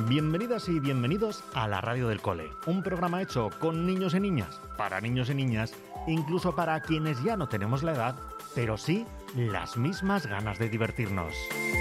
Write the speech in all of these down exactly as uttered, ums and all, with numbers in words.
Bienvenidas y bienvenidos a la Radio del Cole, un programa hecho con niños y niñas, para niños y niñas, incluso para quienes ya no tenemos la edad, pero sí las mismas ganas de divertirnos.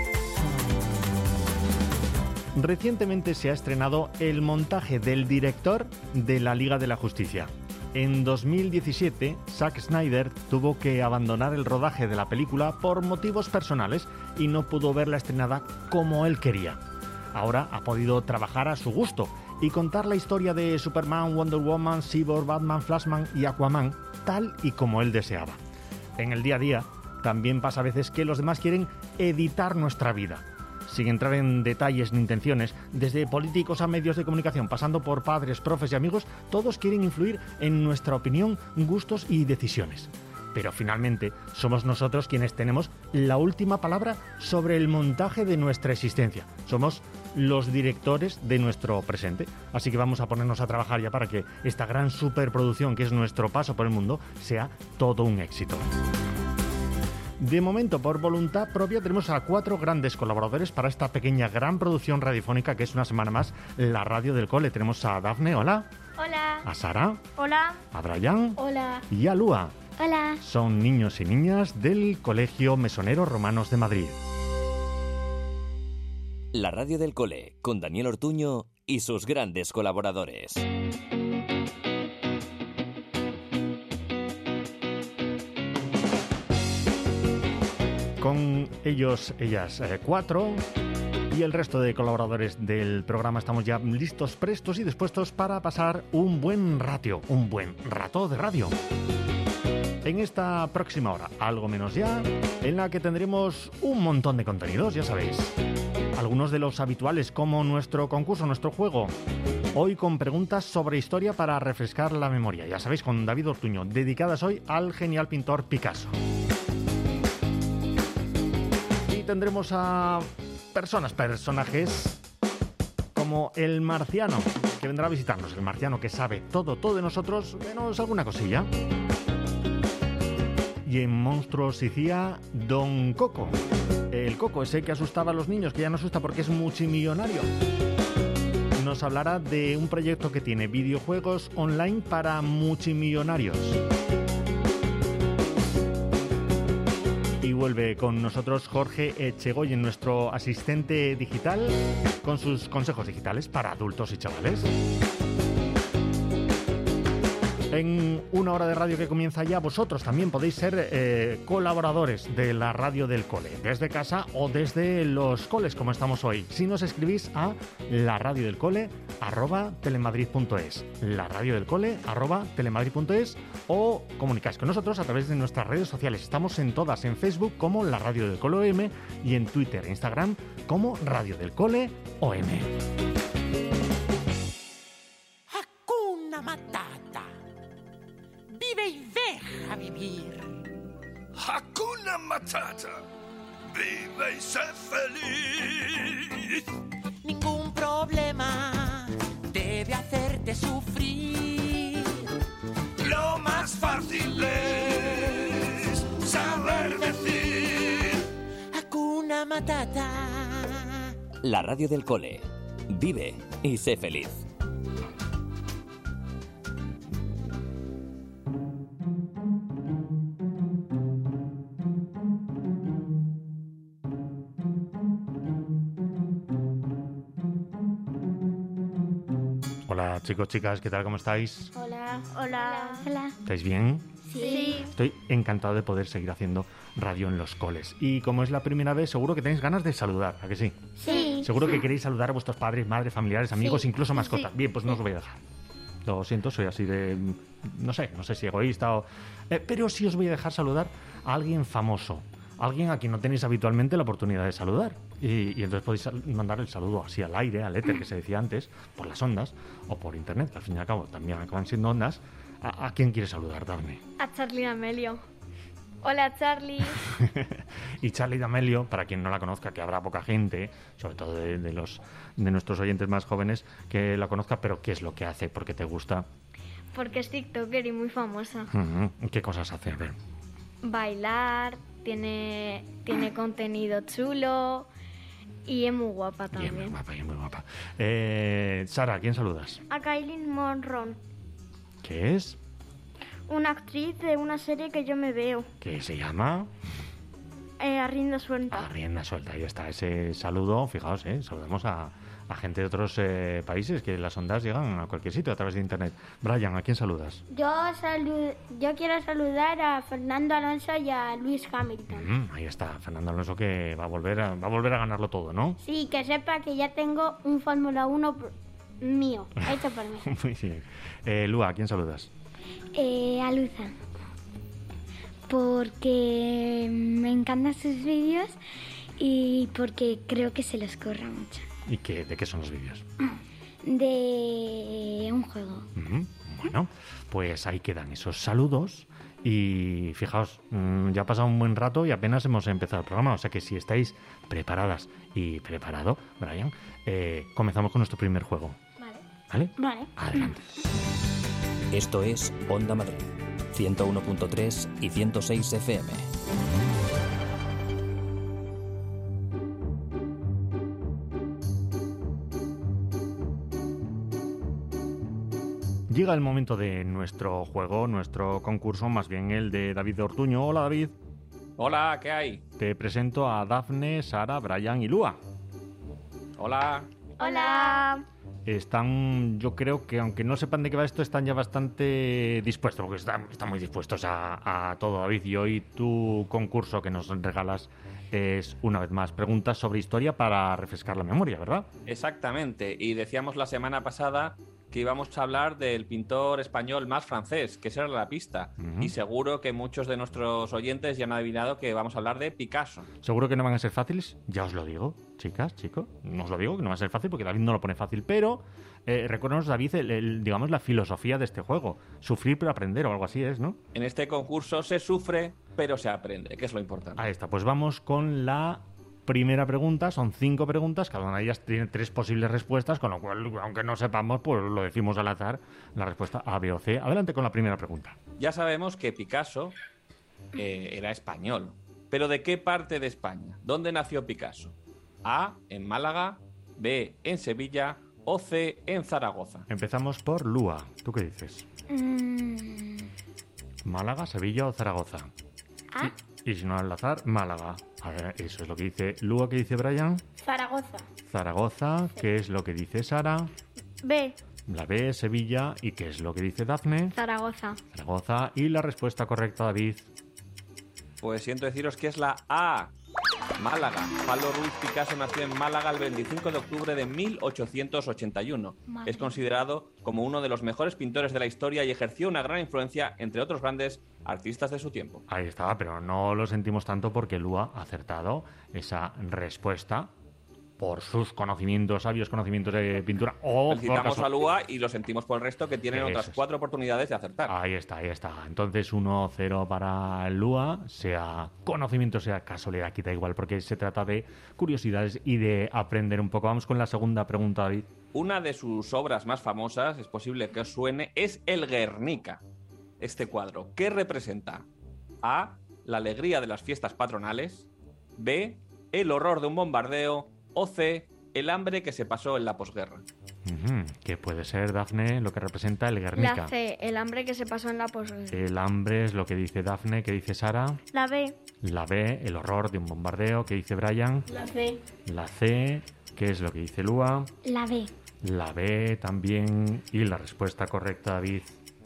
Recientemente se ha estrenado el montaje del director de la Liga de la Justicia. En dos mil diecisiete, Zack Snyder tuvo que abandonar el rodaje de la película por motivos personales y no pudo verla estrenada como él quería. Ahora ha podido trabajar a su gusto y contar la historia de Superman, Wonder Woman, Cyborg, Batman, Flashman y Aquaman tal y como él deseaba. En el día a día también pasa a veces que los demás quieren editar nuestra vida. Sin entrar en detalles ni intenciones, desde políticos a medios de comunicación, pasando por padres, profes y amigos, todos quieren influir en nuestra opinión, gustos y decisiones. Pero finalmente somos nosotros quienes tenemos la última palabra sobre el montaje de nuestra existencia. Somos los directores de nuestro presente. Así que vamos a ponernos a trabajar ya para que esta gran superproducción que es nuestro paso por el mundo sea todo un éxito. De momento, por voluntad propia, tenemos a cuatro grandes colaboradores para esta pequeña gran producción radiofónica que es una semana más la Radio del Cole. Tenemos a Dafne, hola. Hola. A Sara. Hola. A Brian. Hola. Y a Lua. Hola. Son niños y niñas del Colegio Mesonero Romanos de Madrid. La Radio del Cole, con Daniel Ortuño y sus grandes colaboradores. Con ellos, ellas, eh, cuatro, y el resto de colaboradores del programa estamos ya listos, prestos y dispuestos para pasar un buen ratio, un buen rato de radio. En esta próxima hora, algo menos ya, en la que tendremos un montón de contenidos, ya sabéis. Algunos de los habituales, como nuestro concurso, nuestro juego. Hoy con preguntas sobre historia para refrescar la memoria, ya sabéis, con David Ortuño, dedicadas hoy al genial pintor Picasso. Tendremos a personas, personajes como el marciano, que vendrá a visitarnos, el marciano que sabe todo, todo de nosotros, menos alguna cosilla. Y en Monstruos y C I A, Don Coco, el Coco ese que asustaba a los niños, que ya no asusta porque es multimillonario. Nos hablará de un proyecto que tiene videojuegos online para multimillonarios. Y vuelve con nosotros Jorge Echegoyen, nuestro asistente digital, con sus consejos digitales para adultos y chavales. En una hora de radio que comienza ya, vosotros también podéis ser eh, colaboradores de la Radio del Cole, desde casa o desde los coles, como estamos hoy. Si nos escribís a la radio del cole arroba telemadrid punto es, la radio del cole arroba telemadrid punto es, o comunicáis con nosotros a través de nuestras redes sociales. Estamos en todas, en Facebook como La Radio del Cole O M y en Twitter e Instagram como Radio del Cole O M. Hakuna Matata. Vive y deja vivir. Hakuna Matata. Vive y sé feliz. Ningún problema debe hacerte sufrir. Lo más fácil es saber decir Hakuna Matata. La Radio del Cole. Vive y sé feliz. Hola chicos, chicas, ¿qué tal? ¿Cómo estáis? Hola. Hola. Hola. ¿Estáis bien? Sí. Estoy encantado de poder seguir haciendo radio en los coles. Y como es la primera vez, seguro que tenéis ganas de saludar, ¿a que sí? Sí. Seguro que queréis saludar a vuestros padres, madres, familiares, amigos, Sí. incluso mascotas. Sí. Bien, pues no os lo voy a dejar. Lo siento, soy así de... No sé, no sé si egoísta o... Eh, pero sí os voy a dejar saludar a alguien famoso. Alguien a quien no tenéis habitualmente la oportunidad de saludar. Y, y entonces podéis sal- mandar el saludo así al aire, al éter que se decía antes, por las ondas o por internet, que al fin y al cabo también acaban siendo ondas. ¿A, a quién quieres saludar, Daphne? A Charlie D'Amelio. Hola, Charlie. Y Charlie D'Amelio, para quien no la conozca, que habrá poca gente, sobre todo de, de los de nuestros oyentes más jóvenes, que la conozca, pero ¿qué es lo que hace? ¿Por qué te gusta? Porque es TikToker y muy famosa. Uh-huh. ¿Qué cosas hace? A ver. Bailar, tiene, tiene contenido chulo Y es muy guapa Y es también. muy guapa, y es muy guapa. Eh, Sara, ¿a quién saludas? A Kailin Monroe, ¿Qué es? una actriz de una serie que yo me veo, ¿Qué se llama? eh, a rienda suelta. A rienda suelta. Ahí está ese saludo. Fijaos, ¿eh? Saludamos a, a gente de otros eh, países, que las ondas llegan a cualquier sitio a través de internet. Brian, ¿a quién saludas? Yo, salu- yo quiero saludar a Fernando Alonso y a Lewis Hamilton. Mm, ahí está, Fernando Alonso, que va a volver a, va a volver a ganarlo todo, ¿no? Sí, que sepa que ya tengo un Fórmula uno por- mío, hecho por mí. Muy bien. Eh, Lua, ¿a quién saludas? Eh, a Luza, porque me encantan sus vídeos y porque creo que se los curra mucho. ¿Y qué, de qué son los vídeos? De un juego. Mm, bueno, pues ahí quedan esos saludos. Y fijaos, mm, ya ha pasado un buen rato y apenas hemos empezado el programa. O sea que si estáis preparadas y preparado, Brian, eh, comenzamos con nuestro primer juego. Vale. ¿Vale? Vale. Adelante. Esto es Onda Madrid, ciento uno punto tres y ciento seis F M. Llega el momento de nuestro juego, nuestro concurso, más bien el de David Ortuño. Hola, David. Hola, ¿qué hay? Te presento a Dafne, Sara, Brian y Lua. Hola. Hola. Están, yo creo que aunque no sepan de qué va esto, están ya bastante dispuestos, porque están, están muy dispuestos a, a todo, David. Y hoy tu concurso que nos regalas es, una vez más, preguntas sobre historia para refrescar la memoria, ¿verdad? Exactamente. Y decíamos la semana pasada que íbamos a hablar del pintor español más francés, que esa era la pista. Ujú. Y seguro que muchos de nuestros oyentes ya han adivinado que vamos a hablar de Picasso. Seguro que no van a ser fáciles, ya os lo digo, chicas, chicos, no os lo digo, que no va a ser fácil porque David no lo pone fácil, pero eh, recuérdanos, David, el, el, digamos, la filosofía de este juego, sufrir pero aprender o algo así es, ¿no? En este concurso se sufre, pero se aprende, que es lo importante. Ahí está, pues vamos con la primera pregunta, son cinco preguntas, cada una de ellas tiene tres posibles respuestas, con lo cual, aunque no sepamos, pues lo decimos al azar, la respuesta A, B o C. Adelante con la primera pregunta. Ya sabemos que Picasso eh, era español. ¿Pero de qué parte de España? ¿Dónde nació Picasso? A, en Málaga, B, en Sevilla o C, en Zaragoza. Empezamos por Lua, ¿tú qué dices? Mm, ¿Málaga, Sevilla o Zaragoza? ¿Ah? Y, y si no al azar, Málaga. A ver, eso es lo que dice Lua, ¿qué dice Brian? Zaragoza. Zaragoza, ¿qué es lo que dice Sara? B. La B, Sevilla, ¿y qué es lo que dice Dafne? Zaragoza. Zaragoza. Y la respuesta correcta, David. Pues siento deciros que es la A, Málaga. Pablo Ruiz Picasso nació en Málaga el veinticinco de octubre de mil ochocientos ochenta y uno. Madre. Es considerado como uno de los mejores pintores de la historia y ejerció una gran influencia entre otros grandes artistas de su tiempo. Ahí estaba, pero no lo sentimos tanto porque Lua ha acertado esa respuesta por sus conocimientos, sabios conocimientos de pintura. O por Felicitamos caso- a Lua y lo sentimos por el resto que tienen Eso otras es. cuatro oportunidades de acertar. Ahí está, ahí está. Entonces uno cero para Lua, sea conocimiento, sea casualidad, aquí da igual, porque se trata de curiosidades y de aprender un poco. Vamos con la segunda pregunta, David. Una de sus obras más famosas, es posible que os suene, es el Guernica. Este cuadro, ¿qué representa? A, la alegría de las fiestas patronales. B, el horror de un bombardeo. O C, el hambre que se pasó en la posguerra. Ujú. ¿Qué puede ser, Dafne, lo que representa el Guernica? La C. El hambre que se pasó en la posguerra. El hambre es lo que dice Dafne, que dice Sara. La B. La B, el horror de un bombardeo, que dice Brian. La C. La C, que es lo que dice Lua. la B. La B también. Y la respuesta correcta, David.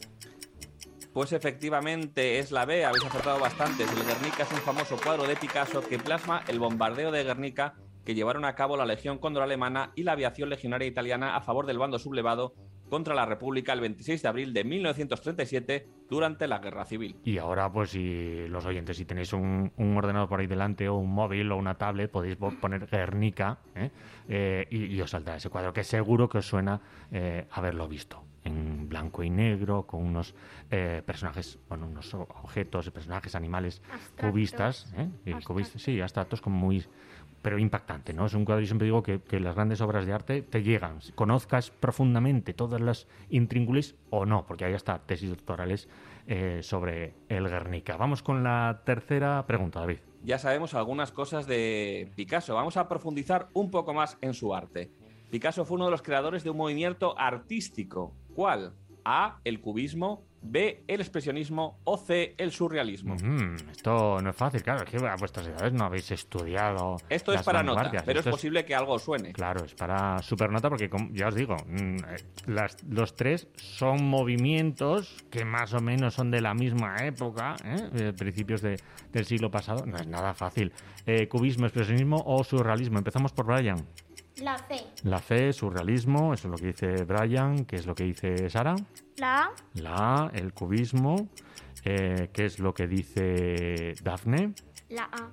Pues efectivamente es la B, habéis acertado bastantes. El Guernica es un famoso cuadro de Picasso que plasma el bombardeo de Guernica que llevaron a cabo la Legión Cóndor alemana y la aviación legionaria italiana a favor del bando sublevado contra la República el veintiséis de abril de mil novecientos treinta y siete durante la Guerra Civil. Y ahora, pues si los oyentes, si tenéis un, un ordenador por ahí delante o un móvil o una tablet, podéis po- poner Guernica ¿eh? Eh, y, y os saldrá ese cuadro, que seguro que os suena eh, haberlo visto. En blanco y negro, con unos eh, personajes, bueno, unos objetos, personajes, animales Abstractos. cubistas. ¿eh? Y Abstractos. cubistas, sí, abstractos como muy... pero impactante, ¿no? Es un cuadro, yo siempre digo que, que las grandes obras de arte te llegan, conozcas profundamente todas las intríngulis o no, porque hay hasta tesis doctorales eh, sobre el Guernica. Vamos con la tercera pregunta, David. Ya sabemos algunas cosas de Picasso. Vamos a profundizar un poco más en su arte. Picasso fue uno de los creadores de un movimiento artístico. ¿Cuál? A, el cubismo, B, el expresionismo o C, el surrealismo. Mm, esto no es fácil, claro, es que a vuestras edades no habéis estudiado. Esto es para nota, pero es posible es, que algo suene. Claro, es para supernota porque, como ya os digo, las, los tres son movimientos que más o menos son de la misma época, ¿eh? principios de, del siglo pasado. No es nada fácil. Eh, cubismo, expresionismo o surrealismo. Empezamos por Brian. La C. La C, surrealismo, eso es lo que dice Brian. ¿Qué es lo que dice Sara? La A. La A, el cubismo. Eh, ¿Qué es lo que dice Dafne? La A.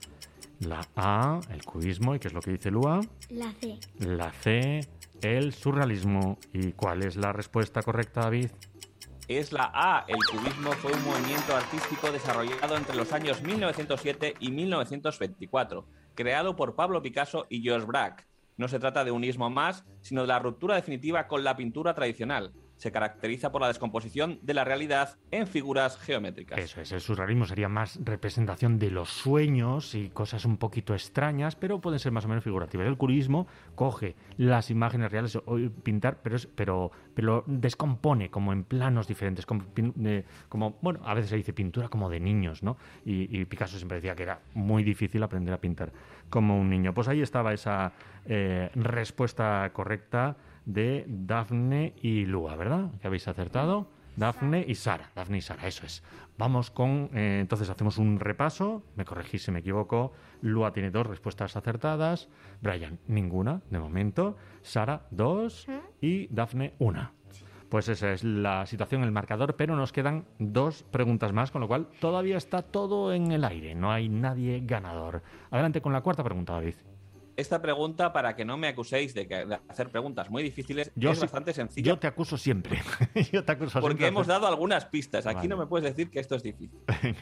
La A, el cubismo. ¿Y qué es lo que dice Lua? La C. La C, el surrealismo. ¿Y cuál es la respuesta correcta, David? Es la A. El cubismo fue un movimiento artístico desarrollado entre los años mil novecientos siete y mil novecientos veinticuatro, creado por Pablo Picasso y George Braque. No se trata de un ismo más, sino de la ruptura definitiva con la pintura tradicional. Se caracteriza por la descomposición de la realidad en figuras geométricas. Eso es, el surrealismo sería más representación de los sueños y cosas un poquito extrañas, pero pueden ser más o menos figurativas. El cubismo coge las imágenes reales o pintar, pero, es, pero, pero descompone como en planos diferentes, como, eh, como, bueno, a veces se dice pintura como de niños, ¿no? Y, y Picasso siempre decía que era muy difícil aprender a pintar como un niño. Pues ahí estaba esa eh, respuesta correcta de Dafne y Lua, ¿verdad? Que habéis acertado. Dafne y Sara. Dafne y Sara, eso es. Vamos con... Eh, entonces hacemos un repaso. Me corregís si me equivoco. Lua tiene dos respuestas acertadas. Brian, ninguna, de momento. Sara, dos. Y Dafne, una. Pues esa es la situación, el marcador, pero nos quedan dos preguntas más, con lo cual todavía está todo en el aire. No hay nadie ganador. Adelante con la cuarta pregunta, David. Esta pregunta, para que no me acuséis de, que, de hacer preguntas muy difíciles, yo es sí, bastante sencilla. Yo te acuso siempre. yo te acuso Porque siempre hemos hacer... dado algunas pistas. Aquí vale. no me puedes decir que esto es difícil.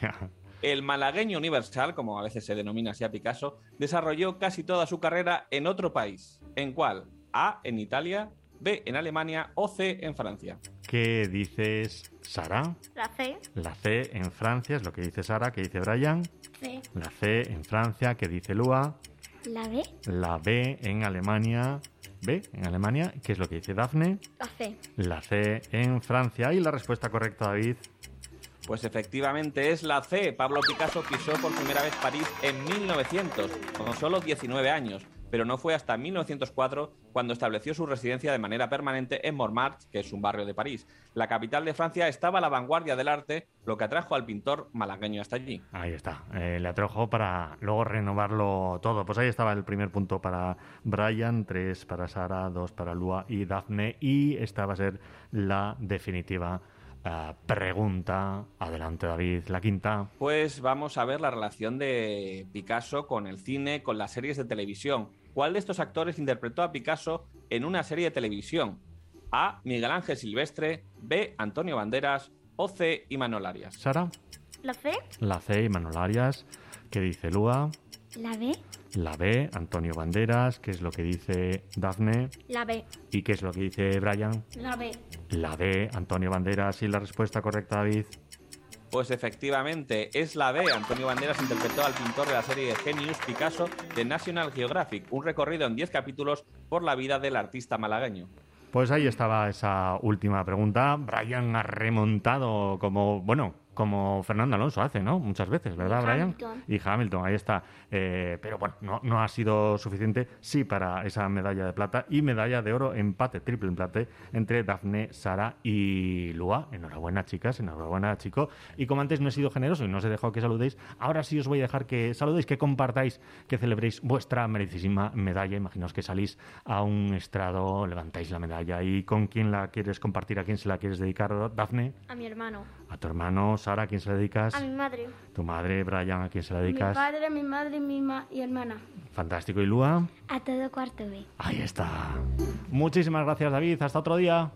El malagueño universal, como a veces se denomina así a Picasso, desarrolló casi toda su carrera en otro país. ¿En cuál? A, en Italia, B, en Alemania o C, en Francia. ¿Qué dices, Sara? La C. La C en Francia es lo que dice Sara. ¿Qué dice Brian? C. La C en Francia. ¿Qué dice Lua? La B. La B en Alemania. B en Alemania. ¿Qué es lo que dice Dafne? La C. La C en Francia. ¿Y la respuesta correcta, David? Pues efectivamente es la C. Pablo Picasso pisó por primera vez París en mil novecientos, con solo diecinueve años. Pero no fue hasta mil novecientos cuatro cuando estableció su residencia de manera permanente en Montmartre, que es un barrio de París. La capital de Francia estaba a la vanguardia del arte, lo que atrajo al pintor malagueño hasta allí. Ahí está, eh, le atrajo para luego renovarlo todo. Pues ahí estaba el primer punto para Brian, tres para Sara, dos para Lua y Dafne. Y esta va a ser la definitiva Uh, pregunta. Adelante, David, la quinta. Pues vamos a ver la relación de Picasso con el cine, con las series de televisión. ¿Cuál de estos actores interpretó a Picasso en una serie de televisión? A, Miguel Ángel Silvestre, B, Antonio Banderas o C, Imanol Arias. Sara. La C. La C, Imanol Arias. ¿Qué dice Lua? La B. La B, Antonio Banderas. ¿Qué es lo que dice Dafne? La B. ¿Y qué es lo que dice Brian? La B. La B, Antonio Banderas. ¿Y la respuesta correcta, David? Pues efectivamente, es la B. Antonio Banderas interpretó al pintor de la serie Genius Picasso de National Geographic, un recorrido en diez capítulos por la vida del artista malagueño. Pues ahí estaba esa última pregunta. Brian ha remontado como, bueno, como Fernando Alonso hace, ¿no? Muchas veces, ¿verdad, y Brian? Hamilton. Y Hamilton, ahí está. Eh, pero bueno, no, no ha sido suficiente, sí, para esa medalla de plata y medalla de oro, empate, triple empate, entre Dafne, Sara y Lua. Enhorabuena, chicas, enhorabuena, chico. Y como antes no he sido generoso y no os he dejado que saludéis, ahora sí os voy a dejar que saludéis, que compartáis, que celebréis vuestra merecidísima medalla. Imaginaos que salís a un estrado, levantáis la medalla y ¿con quién la quieres compartir? ¿A quién se la quieres dedicar, Dafne? A mi hermano. A tu hermano. Sara, ¿a quién se la dedicas? A mi madre. Tu madre. Brian, ¿a quién se la A mi dedicas? padre, mi madre y mi ma y hermana. Fantástico. ¿Y Lua? A todo cuarto B. Ahí está. Muchísimas gracias, David. Hasta otro día.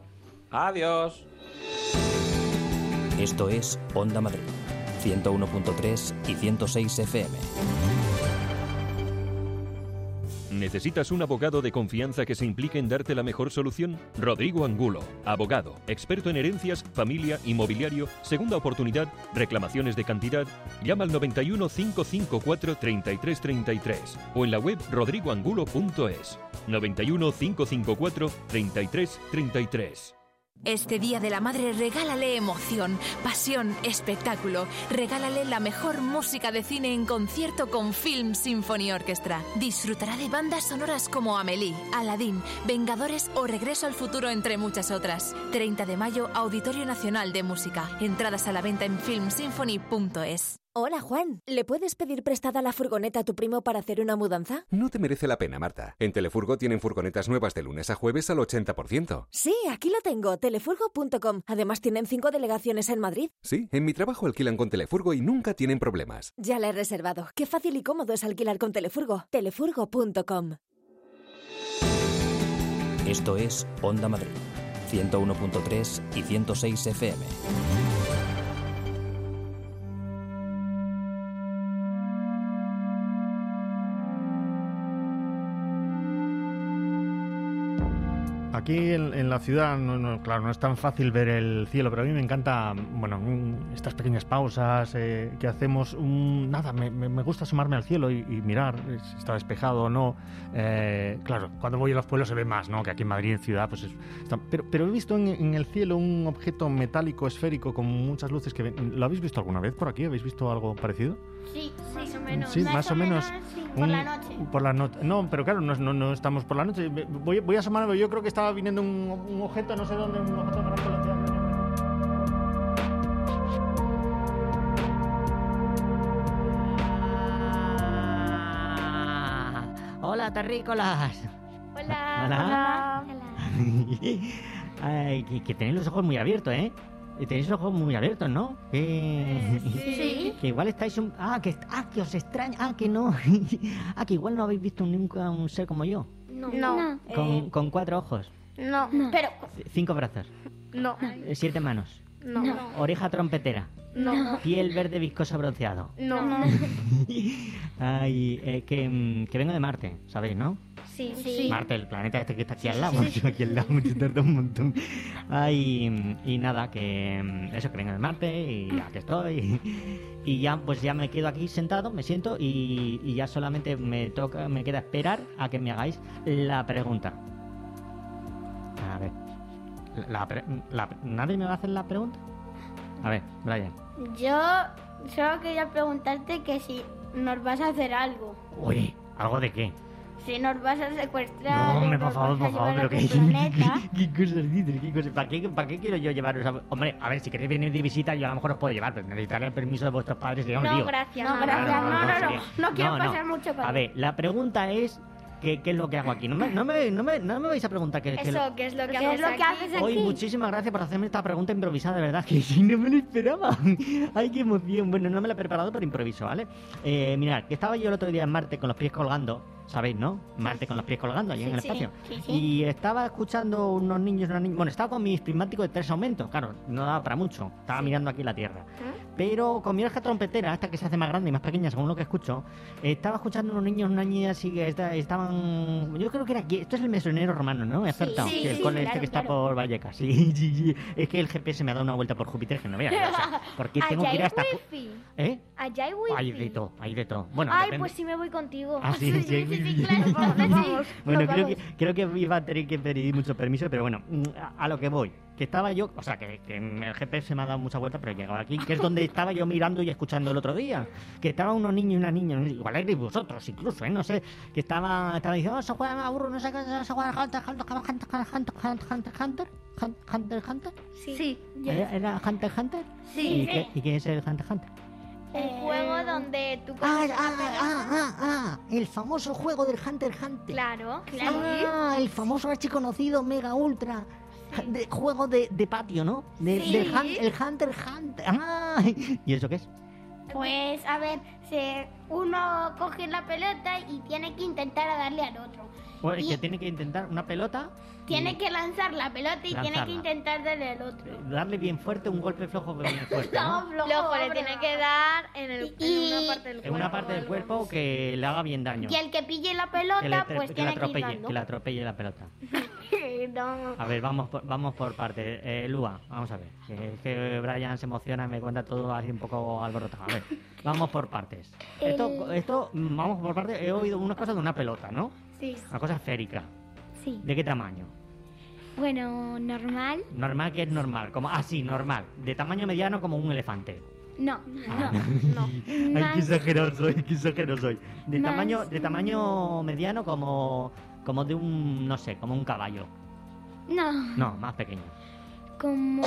Adiós. Esto es Onda Madrid, ciento uno punto tres y ciento seis F M. ¿Necesitas un abogado de confianza que se implique en darte la mejor solución? Rodrigo Angulo, abogado, experto en herencias, familia, inmobiliario, segunda oportunidad, reclamaciones de cantidad. Llama al noventa y uno, cinco cinco cuatro, treinta y tres treinta y tres o en la web rodrigo angulo punto es. noventa y uno, cinco cinco cuatro, treinta y tres treinta y tres. Este Día de la Madre regálale emoción, pasión, espectáculo. Regálale la mejor música de cine en concierto con Film Symphony Orchestra. Disfrutará de bandas sonoras como Amélie, Aladdin, Vengadores o Regreso al Futuro, entre muchas otras. treinta de mayo, Auditorio Nacional de Música. Entradas a la venta en film symphony punto es. Hola, Juan. ¿Le puedes pedir prestada la furgoneta a tu primo para hacer una mudanza? No te merece la pena, Marta. En Telefurgo tienen furgonetas nuevas de lunes a jueves al ochenta por ciento. Sí, aquí lo tengo, telefurgo punto com. Además tienen cinco delegaciones en Madrid. Sí, en mi trabajo alquilan con Telefurgo y nunca tienen problemas. Ya la he reservado. Qué fácil y cómodo es alquilar con Telefurgo. telefurgo punto com. Esto es Onda Madrid, ciento uno punto tres y ciento seis F M. Aquí en, en la ciudad, no, no, claro, no es tan fácil ver el cielo, pero a mí me encanta, bueno, un, estas pequeñas pausas eh, que hacemos. Un, nada, me, me, me gusta asomarme al cielo y, y mirar si está despejado o no. Eh, claro, cuando voy a los pueblos se ve más, ¿no? Que aquí en Madrid, en ciudad, pues es, está, pero, pero he visto en, en el cielo un objeto metálico esférico con muchas luces que ven. ¿Lo habéis visto alguna vez por aquí? ¿Habéis visto algo parecido? Sí, más o menos. Sí, más, más o menos. menos sí, un, por la noche. Por la noche. No, pero claro, no, no, no estamos por la noche. Voy, voy a asomarme, yo creo que estaba viniendo un, un objeto, no sé dónde, un objeto de gran velocidad. Hola, terrícolas. Hola. Hola. Hola. Ay, que, que tenéis los ojos muy abiertos, ¿eh? Tenéis los ojos muy abiertos, ¿no? Que... Sí. Que igual estáis un... Ah, que, ah, que os extraña. Ah, que no. Ah, que igual no habéis visto nunca un ser como yo. No. No. Con, Eh, con cuatro ojos. no. no. Pero. C- Cinco brazos. No. eh, Siete manos. No. No. Oreja trompetera. No. Piel verde viscoso bronceado. No. Ay, eh, que, mm, que vengo de Marte, ¿sabéis, no? Sí, sí. Marte, el planeta este que está aquí Sí, al lado. sí, sí. Aquí al lado, me tarda un montón. Ay, y nada, que mm, eso, que vengo de Marte y aquí estoy. Y ya, pues ya me quedo aquí sentado, me siento y, y ya solamente me toca, me queda esperar a que me hagáis la pregunta. A ver. La, pre- la- ¿Nadie me va a hacer la pregunta? A ver, Brian. Yo solo quería preguntarte que si nos vas a hacer algo. Oye, ¿algo de qué? Si nos vas a secuestrar. No, hombre, nos por favor, vas a por favor, llevar pero a qué, tu planeta. qué, qué cosas dices, qué cosas. ¿Para qué, ¿Para qué quiero yo llevaros a... Hombre, a ver, si queréis venir de visita, yo a lo mejor os puedo llevar, pero necesitaré el permiso de vuestros padres, digamos, No, tío. gracias. No, gracias. No, no, no. sería- No quiero no, no. pasar mucho con A ver, la pregunta es... ¿Qué, ¿Qué es lo que hago aquí? No me, no me, no me, no me vais a preguntar qué, qué Eso, lo... ¿qué es lo que, ¿Qué haces, es lo que aquí? haces aquí? Hoy, muchísimas gracias por hacerme esta pregunta improvisada, de verdad, que si no me lo esperaba. Ay, qué emoción. Bueno, no me la he preparado, pero improviso, ¿vale? Eh, mirad, que estaba yo el otro día en Marte con los pies colgando, ¿sabéis, no? Marte con los pies colgando, allí en el Sí, espacio. sí, sí. Y estaba escuchando unos niños, unas niñas... Bueno, estaba con mis prismáticos de tres aumentos, claro, no daba para mucho. Estaba mirando aquí la Tierra. Pero con mi oreja trompetera, esta que se hace más grande y más pequeña según lo que escucho, estaba escuchando unos niños, unas niñas así que esta- estaban... Yo creo que era aquí, esto es el mesonero romano, ¿no? ¿He acertado? sí, el sí, cole este claro, que está claro. por Vallecas. Sí, sí, sí. Es que el G P S me ha dado una vuelta por Júpiter que no veas. O sea, porque tengo Allá que ir hay hasta... wifi. ¿Eh? Allá hay wifi. Hay de todo, hay de todo. Bueno, Ay, depende. pues sí me voy contigo. Ah, sí, sí, sí, sí. claro, vamos, vamos. Bueno, Nos creo vamos. que, creo que iba a tener que pedir mucho permiso, pero bueno, mm, a, a lo que voy. Que estaba yo, o sea, que, que el G P S me ha dado mucha vuelta, pero he llegado aquí, que es donde estaba yo mirando y escuchando el otro día. Que estaban unos niños y unas niñas, igual erais vosotros incluso, ¿eh? No sé, que estaba, estaba diciendo, oh, se juega a burro, no sé qué, se juega a Hunter, Hunter, Hunter, Hunter, Hunter, Hunter, Hunter, Hunter, Hunter. Sí. Sí. yo- ¿Era, era Hunter, Hunter? Sí. ¿Y qué, ¿Y qué es el Hunter, Hunter? Un juego donde tú Ah, coges ah, una pelota. ah, ah, ah, el famoso juego del Hunter, Hunter. Claro, claro. Ah, el famoso archiconocido Mega Ultra de juego de, de patio, ¿no? De- Sí. Del hun- el Hunter Hunter. Ah, ¿y eso qué es? Pues, a ver, se, uno coge la pelota y tiene que intentar a darle al otro. Bueno, y que tiene que intentar una pelota. Tiene que lanzar la pelota y Lanzarla. tiene que intentar darle al otro. Darle bien fuerte, un golpe flojo pero bien fuerte, ¿no? No, flojo, Flojo, le hombre, tiene no. que dar en, el, Y- en una parte del En cuerpo. una parte del cuerpo que le haga bien daño. Y el que pille la Que, pelota, le tre- pues que tiene la que ir atropelle, dando. que la atropelle la pelota. No. A ver, vamos por, vamos por partes. Eh, Lua, vamos a ver. Que, es que Brian se emociona y me cuenta todo así un poco alborotado. A ver, vamos por partes. Esto, El- esto, mm, vamos por partes. He oído unas cosas de una pelota, ¿no? Sí. Una cosa esférica. Sí. ¿De qué tamaño? Bueno, normal. Normal, que es normal. Como, ah, sí, normal. De tamaño mediano como un elefante. No, Ah. no. Ay, Más- qué exagerado soy, qué exagerado soy. De Más- tamaño, de tamaño mediano como, como de un, no sé, como un caballo. No, No, más pequeño. como...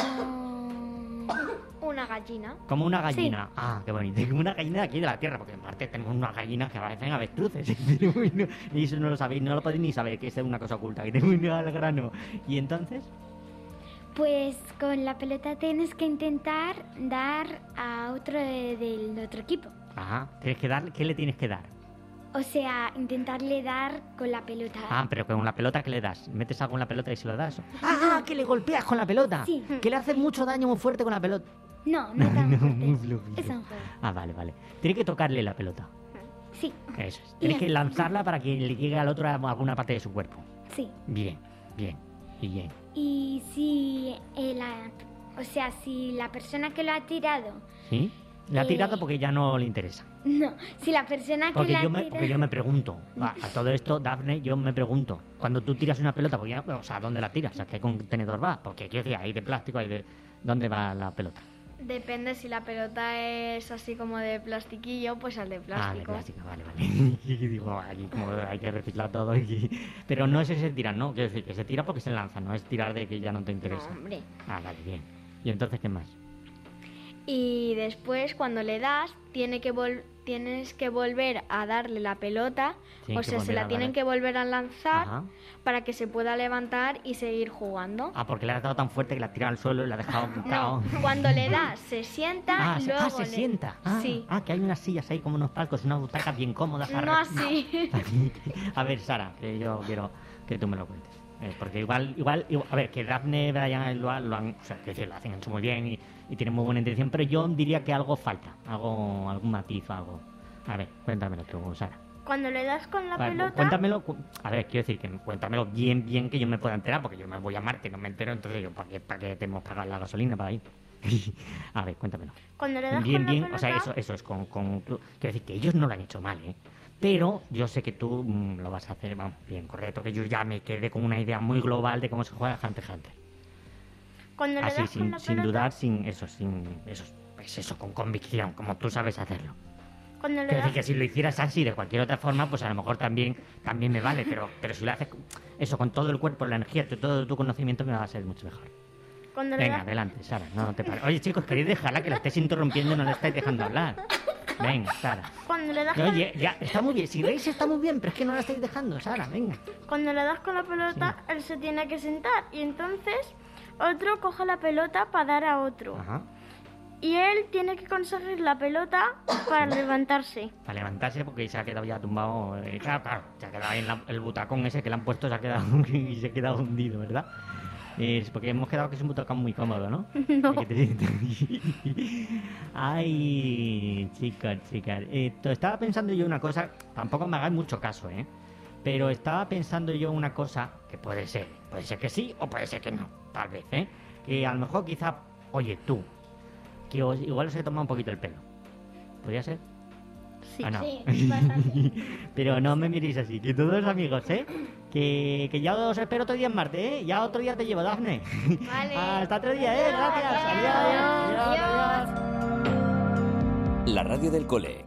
Una gallina. Como una gallina. Ah, qué bonito. Como una gallina de aquí de la tierra, porque en Marte tenemos unas gallinas que parecen avestruces. Pero bueno, y eso no lo sabéis, no lo podéis ni saber, que es una cosa oculta, que tengo una al grano. Y entonces, Pues con la pelota tienes que intentar dar a otro de- del otro equipo. ajá, tienes que dar, ¿qué le tienes que dar? O sea, intentarle dar con la pelota. Ah, pero con la pelota, ¿qué le das? ¿Metes algo en la pelota y se lo das? Ah, que le golpeas con la pelota. Sí. Que le haces mucho daño muy fuerte con la pelota. No, no tan No, fuerte. muy flojito. Es un juego. Ah, vale, vale. Tienes que tocarle la pelota. Sí, Eso es. Tienes que lanzarla para que le llegue al otro a alguna parte de su cuerpo. sí. Bien, bien y bien. Y si eh, la, o sea, si la persona que lo ha tirado, ¿Sí? Le ha Eh, tirado porque ya no le interesa. no, si la persona que Porque la yo, ha me, tirado, porque yo me pregunto, a, a todo esto, Dafne, yo me pregunto, cuando tú tiras una pelota, porque ya, o sea, ¿dónde la tiras? ¿A qué contenedor va? Porque quiero decir, hay de plástico, hay de... ¿Dónde va la pelota? Depende si la pelota es así como de plastiquillo, pues al de plástico. Ah, de plástico, vale, vale. Y digo, aquí como hay que reciclar todo. Y... Pero no es ese tirar, ¿no? Quiero decir, que se tira porque se lanza, no es tirar de que ya no te interesa. No, hombre. Ah, vale, bien. ¿Y entonces qué más? Y después, cuando le das, tiene que vol- tienes que volver a darle la pelota, Tienen o que sea, se volver la a tienen darle. que volver a lanzar Ajá. para que se pueda levantar y seguir jugando. Ah, porque le has dado tan fuerte que la has tirado al suelo y la has dejado picado. No, cuando le das, se sienta Ah, y se, luego ah, se le- sienta. Ah, Sí. ah, que hay unas sillas ahí como unos palcos, unas butacas bien cómodas. para- No así. A ver, Sara, que yo quiero que tú me lo cuentes. Eh, porque igual, igual, igual- a ver, que Daphne, Brian y Lua lo han, o sea, que decir, lo hacen muy bien y, y tienen muy buena intención, pero yo diría que algo falta, algo, algún matiz, algo. A ver, cuéntamelo tú, Sara. Cuando le das con la Vale, pelota, cuéntamelo, cu- a ver, quiero decir que cuéntamelo bien, bien que yo me pueda enterar, porque yo me voy a Marte, no me entero, entonces yo, ¿para qué, para qué tenemos que pagar la gasolina para ir? A ver, cuéntamelo. cuando le das Bien, con bien, la pelota, o sea, eso, eso es con, con tú- quiero decir que ellos no lo han hecho mal, ¿eh? Pero yo sé que tú mm, lo vas a hacer, vamos, bien, correcto, que yo ya me quedé con una idea muy global de cómo se juega Hunter x Hunter. cuando le Así, das con sin, la sin pelota, dudar, sin eso, sin eso, pues eso, con convicción, como tú sabes hacerlo. cuando le Quiero das, decir que si lo hicieras así de cualquier otra forma, pues a lo mejor también, también me vale, pero, pero si lo haces eso con todo el cuerpo, la energía, todo tu conocimiento, me va a ser mucho mejor. cuando le Venga, das, adelante, Sara, no te pares. Oye, chicos, queréis dejarla, que la estáis interrumpiendo y no la estáis dejando hablar. Venga, Sara. cuando le das con, Oye, ya, está muy bien, si veis está muy bien, pero es que no la estáis dejando, Sara, venga. cuando le das con la pelota, él se tiene que sentar y entonces otro coge la pelota para dar a otro. Ajá. Y él tiene que conseguir la pelota para levantarse. Para levantarse porque se ha quedado ya tumbado. eh, claro, claro, se ha quedado ahí en la- el butacón ese que le han puesto, se ha quedado y se ha quedado hundido, ¿verdad? Es porque hemos quedado que es un butacón muy cómodo, ¿no? No. Que te- Ay, chicas, chicas. Esto, estaba pensando yo una cosa, tampoco me hagáis mucho caso, ¿eh? Pero estaba pensando yo una cosa que puede ser, puede ser que sí o puede ser que no, tal vez, ¿eh? Que a lo mejor quizá, oye, tú, que os- igual os he tomado un poquito el pelo. ¿Podría ser? Sí, Ah, no. sí, bastante. Pero no me miréis así, que todos amigos, ¿eh? Que, que ya os espero otro día en Marte, ¿eh? Ya otro día te llevo, Dafne. Vale. Hasta otro día, ¿eh? Gracias. Adiós. Adiós. Adiós. La radio del cole.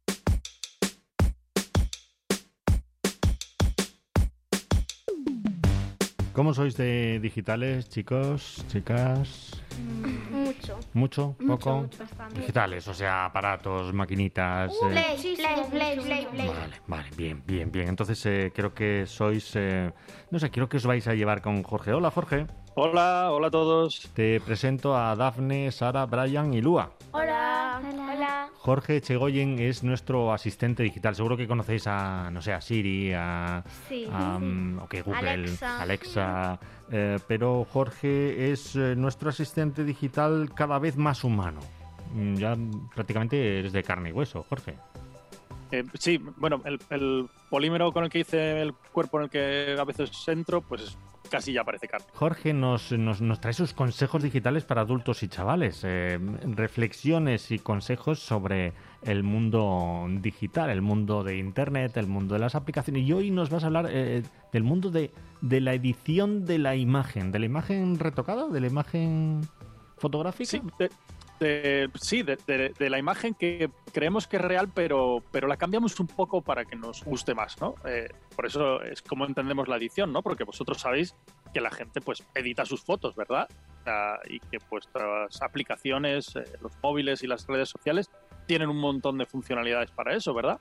¿Cómo sois de digitales, chicos, chicas? Mucho. ¿Mucho? ¿Poco? mucho, bastante. Digitales, o sea, aparatos, maquinitas... eh, Play, play, play, play, play. Vale, vale, bien, bien, bien. Entonces eh, creo que sois... eh, no sé, creo que os vais a llevar con Jorge. Hola, Jorge. Hola, hola a todos. Te presento a Dafne, Sara, Brian y Lua. Hola. Hola. Hola. Jorge Echegoyen es nuestro asistente digital. Seguro que conocéis a, no sé, a Siri, a, Sí. a um, ok, Google, Alexa. Alexa, eh, pero Jorge es eh, nuestro asistente digital cada vez más humano. Mm, Ya prácticamente eres de carne y hueso, Jorge. Eh, sí, bueno, el, el polímero con el que hice el cuerpo en el que a veces entro, pues casi ya parece carne. Jorge nos, nos, nos trae sus consejos digitales para adultos y chavales, eh, reflexiones y consejos sobre el mundo digital, el mundo de Internet, el mundo de las aplicaciones. Y hoy nos vas a hablar eh, del mundo de, de la edición de la imagen, de la imagen retocada, de la imagen fotográfica. Sí, de, de, sí, de, de, de la imagen que creemos que es real, pero, pero la cambiamos un poco para que nos guste más, ¿no? Eh, por eso es como entendemos la edición, ¿no? Porque vosotros sabéis que la gente pues edita sus fotos, ¿verdad? Uh, y que vuestras aplicaciones, eh, los móviles y las redes sociales tienen un montón de funcionalidades para eso, ¿verdad?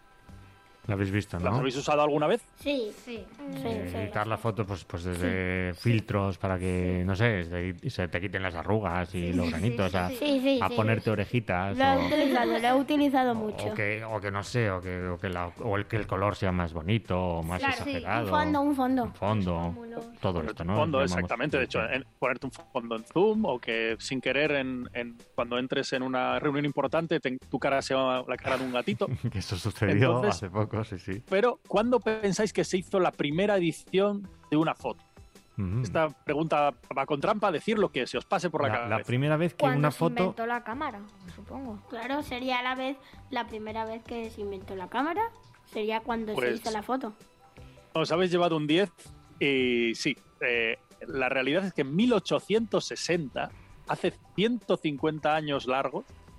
¿La habéis visto, no? ¿Las habéis usado alguna vez? Sí, sí. sí, Eh, sí. editar la foto pues, pues desde filtros para que, no sé, se, se te quiten las arrugas y los granitos, a, Sí, sí, a sí. ponerte orejitas. Lo he o- utilizado, lo he utilizado mucho. O que, o que no sé, o que, o que, la- o el que el color sea más bonito o más Claro, sí, exagerado. un fondo, un fondo. Un fondo, todo esto, ¿no? Fondo, Llamamos- exactamente. De hecho, en- ponerte un fondo en Zoom o que sin querer, en, en- cuando entres en una reunión importante, te- tu cara sea la cara de un gatito. que eso sucedió Entonces- hace poco, sí, sí. Pero, ¿cuándo pensáis que se hizo la primera edición de una foto? Ujú. Esta pregunta va con trampa, decir lo que se os pase por la, La, cabeza. la primera vez que Cuando una se foto... inventó la cámara, supongo. Claro, sería la vez, la primera vez que se inventó la cámara, sería cuando se Pues- hizo la foto. Os habéis llevado un diez y sí, eh, la realidad es que en mil ochocientos sesenta, hace ciento cincuenta años largos,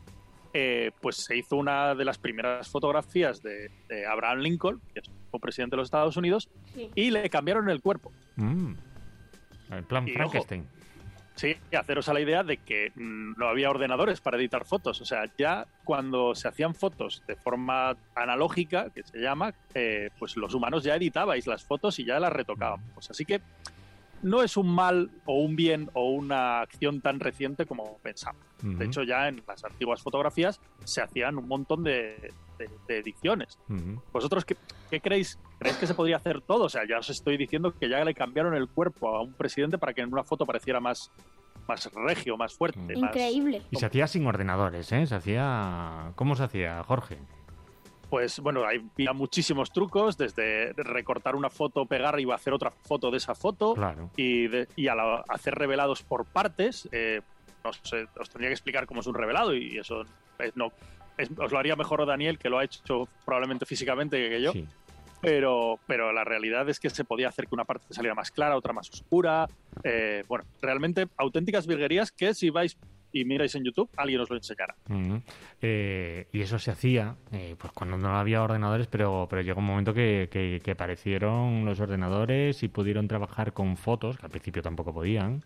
eh, pues se hizo una de las primeras fotografías de, de Abraham Lincoln, que fue presidente de los Estados Unidos, Sí. y le cambiaron el cuerpo. Mm. El plan Y, Frankenstein. Sí, y haceros a la idea de que mm, no había ordenadores para editar fotos. O sea, ya cuando se hacían fotos de forma analógica, que se llama, eh, pues los humanos ya editabais las fotos y ya las retocábamos. Así que no es un mal o un bien o una acción tan reciente como pensamos. Ujú. De hecho, ya en las antiguas fotografías se hacían un montón de, de- de ediciones. Ujú. ¿Vosotros qué, qué creéis? ¿Creéis que se podría hacer todo? O sea, ya os estoy diciendo que ya le cambiaron el cuerpo a un presidente para que en una foto pareciera más, más regio, más fuerte. más- Increíble. Y se hacía sin ordenadores, ¿eh? Se hacía... ¿Cómo se hacía, Jorge? Pues bueno, hay había muchísimos trucos, desde recortar una foto, pegar y hacer otra foto de esa foto, Claro. y, de- y a la- hacer revelados por partes. Eh, no sé, os tendría que explicar cómo es un revelado y eso es- no, es- os lo haría mejor Daniel, que lo ha hecho probablemente físicamente que yo. Sí. Pero, pero la realidad es que se podía hacer que una parte saliera más clara, otra más oscura. Eh, bueno, realmente auténticas virguerías que si vais y miráis en YouTube, alguien os lo enseñará. Ujú. Eh, y eso se hacía eh, pues cuando no había ordenadores, pero, pero llegó un momento que, que, que aparecieron los ordenadores y pudieron trabajar con fotos, que al principio tampoco podían.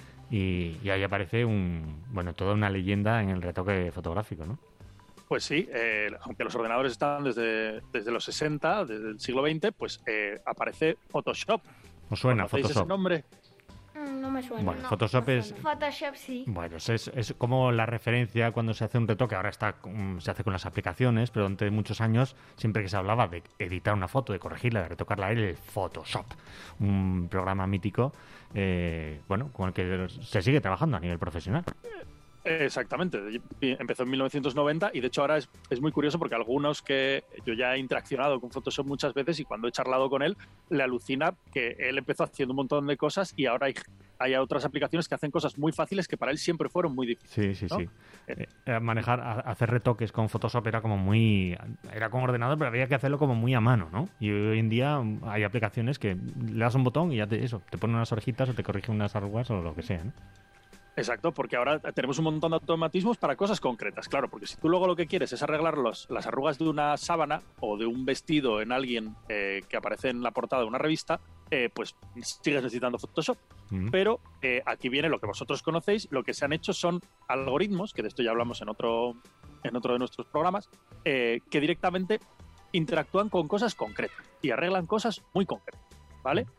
Y, y ahí aparece un bueno toda una leyenda en el retoque fotográfico, ¿no? Pues sí, eh, aunque los ordenadores están desde, desde los sesenta, desde el siglo veinte, pues eh, aparece Photoshop. ¿Os suena ¿Conocéis ese Photoshop? nombre? Mm, No me suena. Bueno, no. Photoshop es... Photoshop sí. Bueno, es, es- es como la referencia cuando se hace un retoque, ahora está mm, se hace con las aplicaciones, pero durante muchos años, siempre que se hablaba de editar una foto, de corregirla, de retocarla, era el Photoshop, un programa mítico, eh, bueno, con el que se sigue trabajando a nivel profesional. Exactamente, y empezó en mil novecientos noventa y de hecho ahora es, es muy curioso porque algunos que yo ya he interaccionado con Photoshop muchas veces y cuando he charlado con él, le alucina que él empezó haciendo un montón de cosas y ahora hay, hay otras aplicaciones que hacen cosas muy fáciles que para él siempre fueron muy difíciles. Sí, sí, ¿no? sí. Eh, eh, manejar, a- hacer retoques con Photoshop era como muy... Era con ordenador, pero había que hacerlo como muy a mano, ¿no? Y hoy en día mm, hay aplicaciones que le das un botón y ya te, eso, te pone unas orejitas o te corrige unas arrugas o lo que sea, ¿no? Exacto, porque ahora tenemos un montón de automatismos para cosas concretas, claro, porque si tú luego lo que quieres es arreglar los, las arrugas de una sábana o de un vestido en alguien eh, que aparece en la portada de una revista, eh, pues sigues necesitando Photoshop. Mm. Pero eh, aquí viene lo que vosotros conocéis, lo que se han hecho son algoritmos, que de esto ya hablamos en otro, en otro de nuestros programas, eh, que directamente interactúan con cosas concretas y arreglan cosas muy concretas, ¿vale?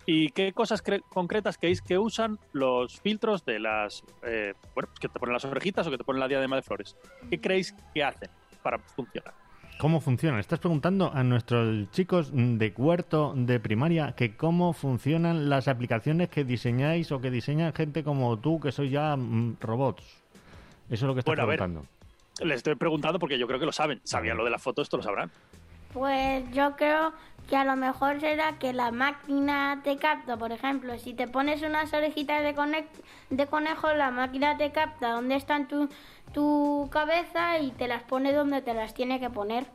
¿Y qué cosas cre- concretas creéis que usan los filtros de las... Eh, bueno, que te ponen las orejitas o que te ponen la diadema de flores? ¿Qué creéis que hacen para funcionar? ¿Cómo funciona? Estás preguntando a nuestros chicos de cuarto de primaria que cómo funcionan las aplicaciones que diseñáis o que diseñan gente como tú, que sois ya mm, robots. Eso es lo que estás Bueno, a ver, preguntando. les estoy preguntando porque yo creo que lo saben. Sabían lo de la foto, esto lo sabrán. Pues yo creo que a lo mejor será que la máquina te capta, por ejemplo, si te pones unas orejitas de, cone- de conejo, la máquina te capta dónde están tu, tu cabeza y te las pone donde te las tiene que poner.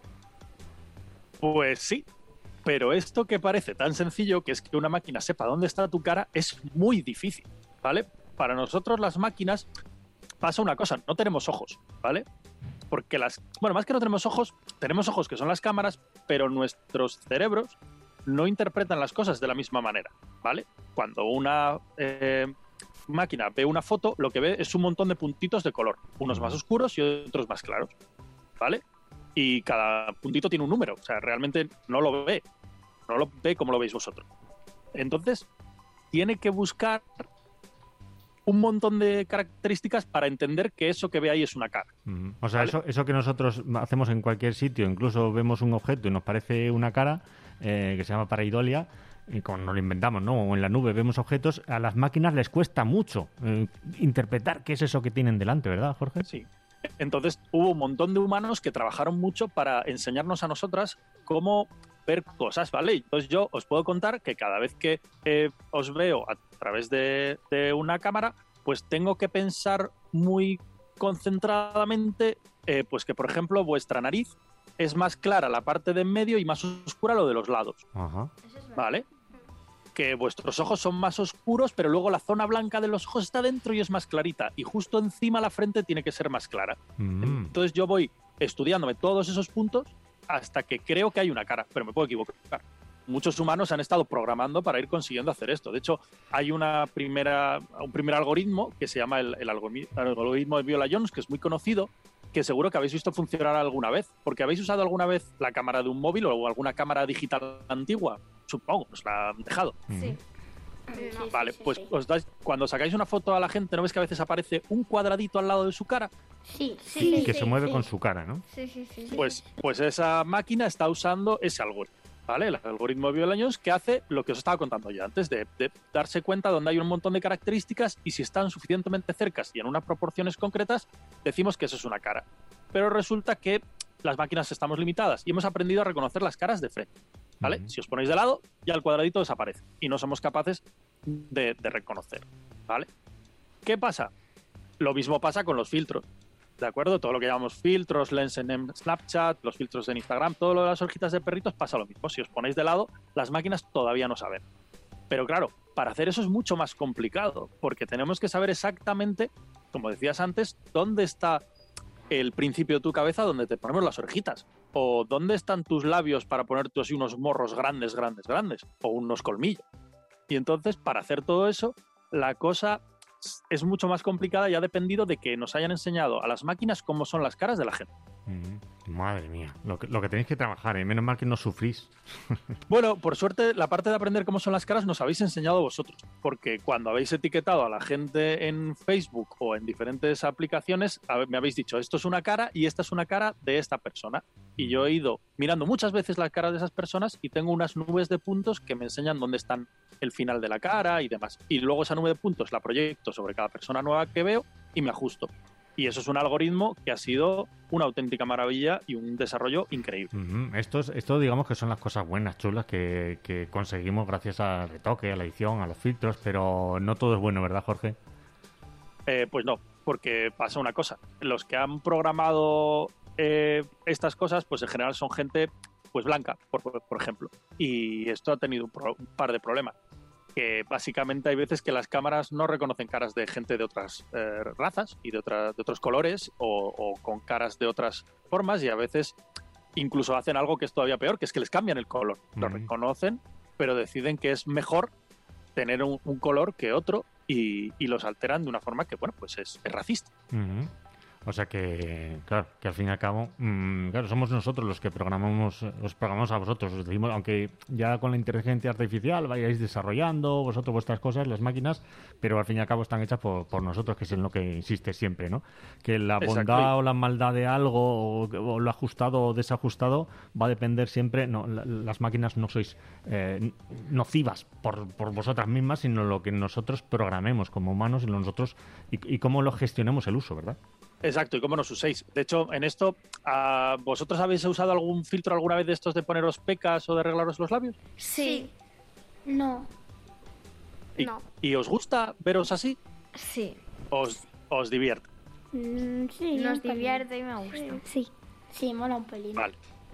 Pues sí, pero esto que parece tan sencillo, que es que una máquina sepa dónde está tu cara, es muy difícil, ¿vale? Para nosotros las máquinas pasa una cosa, no tenemos ojos, ¿vale? Porque las... Bueno, más que no tenemos ojos, tenemos ojos que son las cámaras, pero nuestros cerebros no interpretan las cosas de la misma manera, ¿vale? Cuando una eh, máquina ve una foto, lo que ve es un montón de puntitos de color, unos más oscuros y otros más claros, ¿vale? Y cada puntito tiene un número, o sea, realmente no lo ve, no lo ve como lo veis vosotros. Entonces, tiene que buscar un montón de características para entender que eso que ve ahí es una cara. Mm. O sea, ¿vale? eso, eso que nosotros hacemos en cualquier sitio, incluso vemos un objeto y nos parece una cara, eh, que se llama pareidolia, y como nos lo inventamos, ¿no? O en la nube vemos objetos, a las máquinas les cuesta mucho eh, interpretar qué es eso que tienen delante, ¿verdad, Jorge? Sí. Entonces hubo un montón de humanos que trabajaron mucho para enseñarnos a nosotras cómo ver cosas, ¿vale? Entonces yo os puedo contar que cada vez que eh, os veo a través de, de una cámara, pues tengo que pensar muy concentradamente, eh, pues que por ejemplo vuestra nariz es más clara la parte de en medio y más oscura lo de los lados, Ajá. ¿vale? Que vuestros ojos son más oscuros, pero luego la zona blanca de los ojos está dentro y es más clarita. Y justo encima la frente tiene que ser más clara. Mm. Entonces yo voy estudiándome todos esos puntos hasta que creo que hay una cara, pero me puedo equivocar. Muchos humanos han estado programando para ir consiguiendo hacer esto. De hecho, hay una primera, un primer algoritmo que se llama el, el algoritmo, el algoritmo de Viola-Jones, que es muy conocido, que seguro que habéis visto funcionar alguna vez, porque habéis usado alguna vez la cámara de un móvil o alguna cámara digital antigua. Supongo, os la han dejado. Sí. Vale, pues os dais, cuando sacáis una foto a la gente, ¿no ves que a veces aparece un cuadradito al lado de su cara? Sí, Sí, sí. que sí, se mueve sí. con su cara, ¿no? Sí, sí, sí. sí. Pues, pues esa máquina está usando ese algoritmo, ¿vale? El algoritmo de Viola-Jones, que hace lo que os estaba contando ya antes, de, de darse cuenta donde hay un montón de características y si están suficientemente cercas y en unas proporciones concretas, decimos que eso es una cara. Pero resulta que las máquinas estamos limitadas y hemos aprendido a reconocer las caras de frente, ¿vale? Ujú. Si os ponéis de lado, ya el cuadradito desaparece y no somos capaces de, de reconocer, ¿vale? ¿Qué pasa? Lo mismo pasa con los filtros, ¿de acuerdo? Todo lo que llamamos filtros, lens en Snapchat, los filtros en Instagram, todo lo de las orejitas de perritos pasa lo mismo. Si os ponéis de lado, las máquinas todavía no saben. Pero claro, para hacer eso es mucho más complicado, porque tenemos que saber exactamente, como decías antes, dónde está el principio de tu cabeza donde te ponemos las orejitas, o dónde están tus labios para ponerte así unos morros grandes, grandes, grandes, o unos colmillos. Y entonces, para hacer todo eso, la cosa es mucho más complicada y ha dependido de que nos hayan enseñado a las máquinas cómo son las caras de la gente. Mm. Madre mía, lo que, lo que tenéis que trabajar, ¿eh? Menos mal que no sufrís. Bueno, por suerte, la parte de aprender cómo son las caras nos habéis enseñado vosotros, porque cuando habéis etiquetado a la gente en Facebook o en diferentes aplicaciones, a- me habéis dicho, esto es una cara y esta es una cara de esta persona. Y yo he ido mirando muchas veces las caras de esas personas y tengo unas nubes de puntos que me enseñan dónde están el final de la cara y demás. Y luego esa nube de puntos la proyecto sobre cada persona nueva que veo y me ajusto. Y eso es un algoritmo que ha sido una auténtica maravilla y un desarrollo increíble. Ujú. Esto, es- esto digamos que son las cosas buenas, chulas, que, que conseguimos gracias al retoque, a la edición, a los filtros, pero no todo es bueno, ¿verdad, Jorge? Eh, pues no, porque pasa una cosa. Los que han programado eh, estas cosas, pues en general son gente pues blanca, por, por ejemplo. Y esto ha tenido un, pro- un par de problemas. Que básicamente hay veces que las cámaras no reconocen caras de gente de otras eh, razas y de, otra- de otros colores o, o con caras de otras formas y a veces incluso hacen algo que es todavía peor, que es que les cambian el color. Lo Mm. reconocen, pero deciden que es mejor tener un, un color que otro y, y los alteran de una forma que, bueno, pues es, es racista. Ujú. O sea que, claro, que al fin y al cabo, mmm, claro, somos nosotros los que programamos, os programamos a vosotros. Os decimos, aunque ya con la inteligencia artificial vayáis desarrollando vosotros vuestras cosas, las máquinas, pero al fin y al cabo están hechas por, por nosotros, que es en lo que insiste siempre, ¿no? Que la bondad Exacto. o la maldad de algo, o, o lo ajustado o desajustado, va a depender siempre. No, la, las máquinas no sois eh, nocivas por, por vosotras mismas, sino lo que nosotros programemos como humanos y nosotros y, y cómo lo gestionemos el uso, ¿verdad? Exacto, y cómo nos uséis. De hecho, en esto, ¿a ¿vosotros habéis usado algún filtro alguna vez de estos de poneros pecas o de arreglaros los labios? Sí. No. ¿Y, no. ¿Y os gusta veros así? Sí. ¿Os, os divierte? Mm, sí. Nos divierte y me gusta. Sí. Sí, mola un pelín. Vale.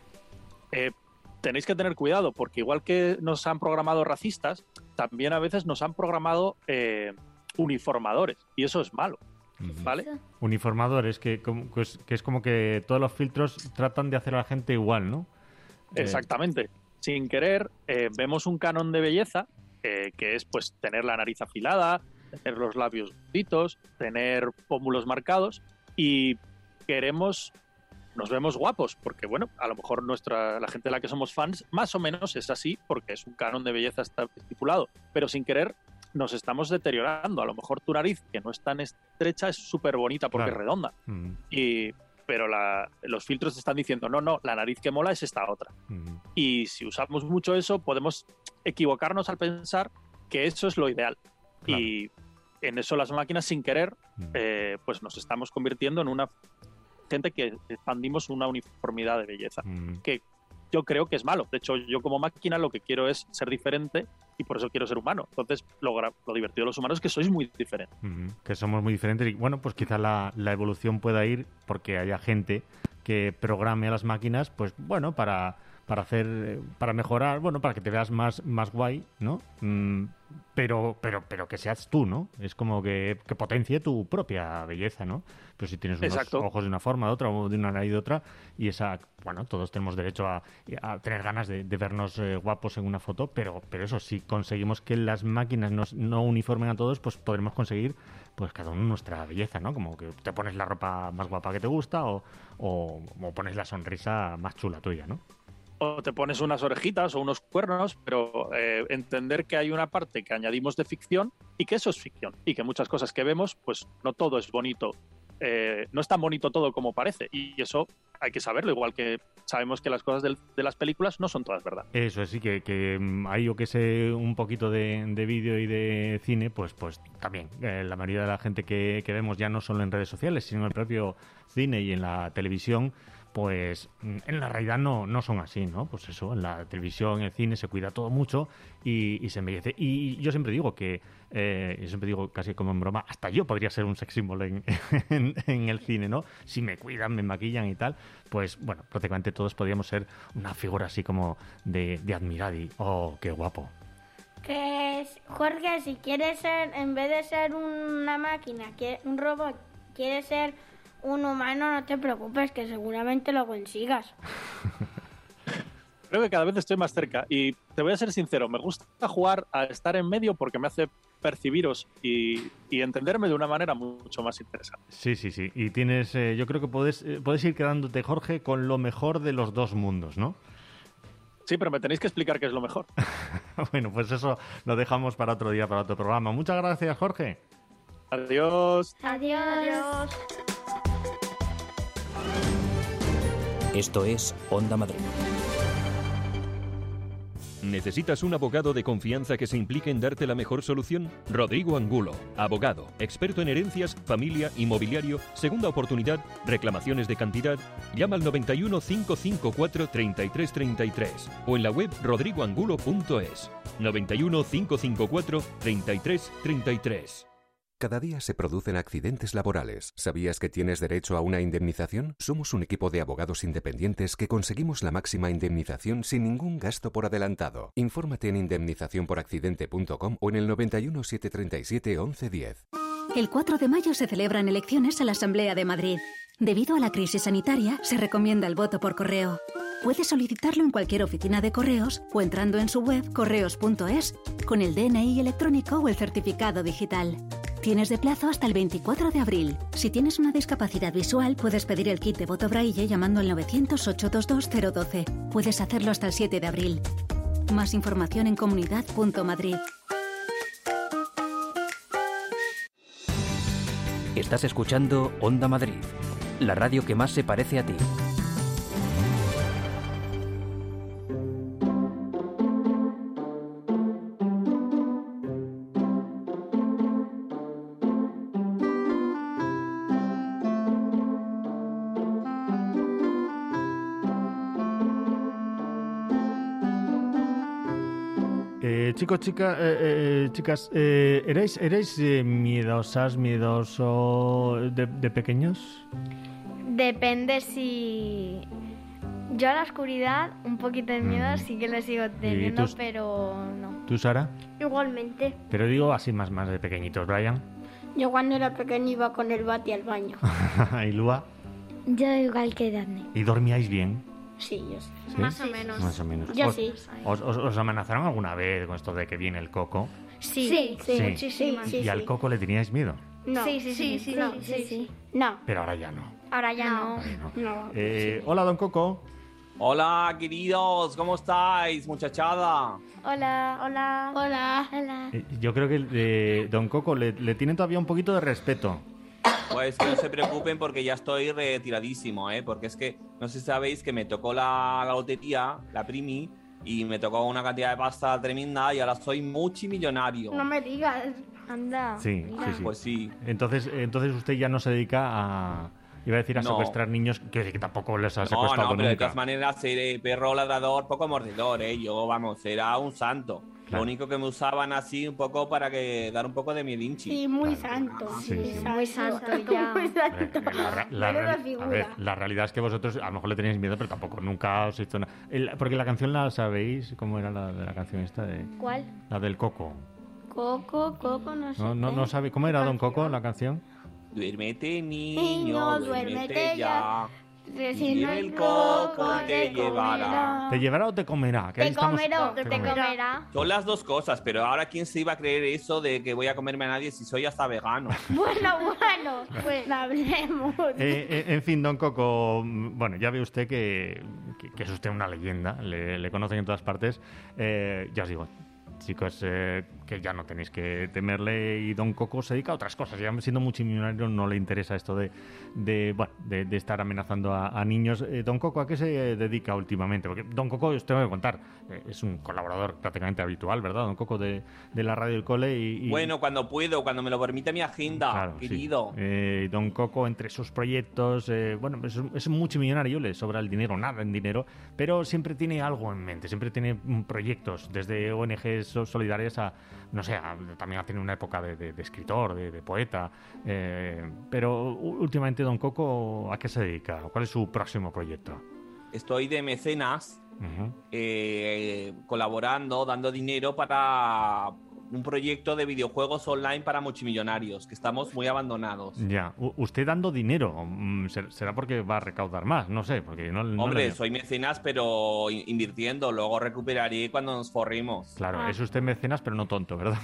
Eh, tenéis que tener cuidado, porque igual que nos han programado racistas, también a veces nos han programado eh, uniformadores, y eso es malo. ¿Vale? Uniformadores, que, que, que es como que todos los filtros tratan de hacer a la gente igual, ¿no? Exactamente. Eh... Sin querer, eh, vemos un canon de belleza eh, que es pues tener la nariz afilada, tener los labios gorditos, tener pómulos marcados y queremos, nos vemos guapos, porque bueno, a lo mejor nuestra la gente de la que somos fans más o menos es así porque es un canon de belleza está estipulado, pero sin querer nos estamos deteriorando. A lo mejor tu nariz, que no es tan estrecha, es súper bonita porque claro. es redonda. Mm. Y, pero la, los filtros te están diciendo, no, no, la nariz que mola es esta otra. Mm. Y si usamos mucho eso, podemos equivocarnos al pensar que eso es lo ideal. Claro. Y en eso las máquinas, sin querer, mm. eh, pues nos estamos convirtiendo en una gente que expandimos una uniformidad de belleza. Mm. Que yo creo que es malo. De hecho, yo como máquina lo que quiero es ser diferente y por eso quiero ser humano. Entonces, lo, lo divertido de los humanos es que sois muy diferentes. Uh-huh. Que somos muy diferentes. Y bueno, pues quizá la, la evolución pueda ir porque haya gente que programe a las máquinas, pues bueno, para, para hacer, para mejorar, bueno, para que te veas más, más guay, ¿no? Mm, pero, pero, pero que seas tú, ¿no? Es como que, que potencie tu propia belleza, ¿no? Pero si tienes unos Exacto. ojos de una forma, de otra, o de una nariz de otra, y esa, bueno, todos tenemos derecho a, a tener ganas de, de vernos eh, guapos en una foto, pero, pero eso, si conseguimos que las máquinas nos, no uniformen a todos, pues podremos conseguir, pues cada uno nuestra belleza, ¿no? Como que te pones la ropa más guapa que te gusta o, o, o pones la sonrisa más chula tuya, ¿no? O te pones unas orejitas o unos cuernos, pero eh, entender que hay una parte que añadimos de ficción y que eso es ficción y que muchas cosas que vemos, pues no todo es bonito. Eh, no es tan bonito todo como parece y eso hay que saberlo, igual que sabemos que las cosas del, de las películas no son todas verdad. Eso sí, que, que hay yo que sé un poquito de, de vídeo y de cine, pues pues también eh, la mayoría de la gente que, que vemos ya no solo en redes sociales, sino en el propio cine y en la televisión, pues en la realidad no, no son así, ¿no? Pues eso, en la televisión, en el cine se cuida todo mucho y, y se embellece. Y yo siempre digo que, eh, yo siempre digo casi como en broma, hasta yo podría ser un sex symbol en, en, en el cine, ¿no? Si me cuidan, me maquillan y tal, pues bueno, prácticamente todos podríamos ser una figura así como de, de admirar y, oh, qué guapo. Que es, Jorge, si quieres ser, en vez de ser una máquina, un robot, quieres ser un humano, no te preocupes, que seguramente lo consigas. Creo que cada vez estoy más cerca y te voy a ser sincero, me gusta jugar a estar en medio porque me hace percibiros y, y entenderme de una manera mucho más interesante. Sí, sí, sí. Y tienes, eh, yo creo que puedes, eh, puedes ir quedándote, Jorge, con lo mejor de los dos mundos, ¿no? Sí, pero me tenéis que explicar qué es lo mejor. Bueno, pues eso lo dejamos para otro día, para otro programa. Muchas gracias, Jorge. Adiós. Adiós. Adiós. Esto es Onda Madrid. ¿Necesitas un abogado de confianza que se implique en darte la mejor solución? Rodrigo Angulo, abogado, experto en herencias, familia, inmobiliario, segunda oportunidad, reclamaciones de cantidad. Llama al noventa y uno, cinco cinco cuatro, treinta y tres treinta y tres o en la web rodrigo angulo punto es. noventa y uno, cinco cinco cuatro, treinta y tres treinta y tres. Cada día se producen accidentes laborales. ¿Sabías que tienes derecho a una indemnización? Somos un equipo de abogados independientes que conseguimos la máxima indemnización sin ningún gasto por adelantado. Infórmate en indemnización por accidente punto com o en el noventa y uno, setecientos treinta y siete, once diez. El cuatro de mayo se celebran elecciones a la Asamblea de Madrid. Debido a la crisis sanitaria, se recomienda el voto por correo. Puedes solicitarlo en cualquier oficina de correos o entrando en su web correos punto es con el D N I electrónico o el certificado digital. Tienes de plazo hasta el veinticuatro de abril. Si tienes una discapacidad visual, puedes pedir el kit de voto braille llamando al novecientos, ochocientos veintidós, cero doce. Puedes hacerlo hasta el siete de abril. Más información en comunidad punto madrid. Estás escuchando Onda Madrid, la radio que más se parece a ti. Eh, chicos, chica, eh, eh, chicas, eh, ¿erais, erais eh, miedosas, miedoso de, de pequeños? Depende si... Yo a la oscuridad, un poquito de miedo, Mm. sí que le sigo teniendo, tú- pero no. ¿Tú, Sara? Igualmente. Pero digo así más, más de pequeñitos, Brian. Yo cuando era pequeño iba con el bati al baño. ¿Y Lua? Yo igual que Daphne. ¿Y dormíais bien? Sí, yo sí. ¿Sí? Más o menos. Más o menos. Yo ¿Os, sí. Os, os- os amenazaron alguna vez con esto de que viene el coco? Sí, Sí, sí, Sí. muchísimo. sí, ¿Y al sí. coco le teníais miedo? No. Sí, sí, sí, sí, no, sí, sí. No. Pero ahora ya no. Ahora ya no. No. Eh, Hola, don Coco. Hola, queridos, ¿cómo estáis, muchachada? Hola. Hola. Hola. Hola. Eh, yo creo que eh, don Coco le, le tiene todavía un poquito de respeto. Pues que no se preocupen porque ya estoy retiradísimo, ¿eh? Porque es que, no sé si sabéis que me tocó la, la lotería, la primi, y me tocó una cantidad de pasta tremenda y ahora soy multimillonario. No me digas. Anda. Sí, sí, sí. Pues sí. Entonces, entonces usted ya no se dedica a... Iba a decir a No. secuestrar niños, que, que tampoco les ha No, secuestrado no, pero de nunca. todas maneras, ser eh, perro ladrador, poco mordedor, ¿eh? Yo, vamos, era un santo. Claro. Lo único que me usaban así un poco para que dar un poco de miedinchi. Sí, muy santo. Sí, sí. Muy santo ya. Muy santo. Eh, la, ra- la Menuda reali- figura. a ver, la realidad es que vosotros a lo mejor le tenéis miedo, pero tampoco nunca os hizo nada. El- Porque la canción la sabéis, ¿cómo era la de la canción esta? De, ¿Cuál? la del Coco. Coco, Coco, no sé. ¿No, no, qué. no sabe cómo era don Coco la canción? Duérmete, niño, Niño, duérmete duérmete ya. Si no el coco te llevará. ¿Te llevará o te comerá? Que ahí Te estamos- comerá, te te comerá. comerá. Son las dos cosas, pero ahora ¿quién se iba a creer eso de que voy a comerme a nadie si soy hasta vegano? Bueno, bueno, pues hablemos. Eh, eh, en fin, don Coco, mm, bueno, ya ve usted que, que- que es usted una leyenda, le, le conocen en todas partes. Eh, ya os digo, chicos, eh, que ya no tenéis que temerle y don Coco se dedica a otras cosas. Ya siendo multimillonario no le interesa esto de, de, bueno, de, de estar amenazando a, a niños. Eh, don Coco, ¿a qué se dedica últimamente? Porque don Coco, os tengo que contar, eh, es un colaborador prácticamente habitual, ¿verdad, don Coco, de, de la radio del cole? Y, y- Bueno, cuando puedo, cuando me lo permite mi agenda, Claro, sí. querido. Eh, don Coco, entre sus proyectos, eh, bueno, es, es multimillonario, le sobra el dinero, nada en dinero, pero siempre tiene algo en mente, siempre tiene mm, proyectos, desde O N Ges so- solidarias a, no sé, a- también ha tenido una época de, de- de escritor, de, de poeta, eh, pero u- últimamente don Coco, ¿a qué se dedica? ¿Cuál es su próximo proyecto? Estoy de mecenas, Ujú. eh, colaborando, dando dinero para un proyecto de videojuegos online para multimillonarios, que estamos muy abandonados. Ya, U- usted dando dinero, mm, ser- será porque va a recaudar más, no sé, porque no, no Hombre, le- soy mecenas, pero in- invirtiendo, luego recuperaré cuando nos forrimos. Claro, es usted mecenas, pero no tonto, ¿verdad?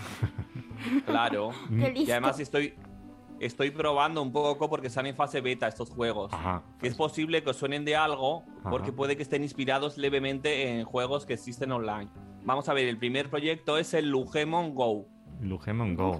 Claro. Qué Y listo. además estoy, estoy probando un poco porque están en fase beta estos juegos. Que es posible que os suenen de algo porque Ajá. puede que estén inspirados levemente en juegos que existen online. Vamos a ver, el primer proyecto es el Lugemon Go. Lugemon Go.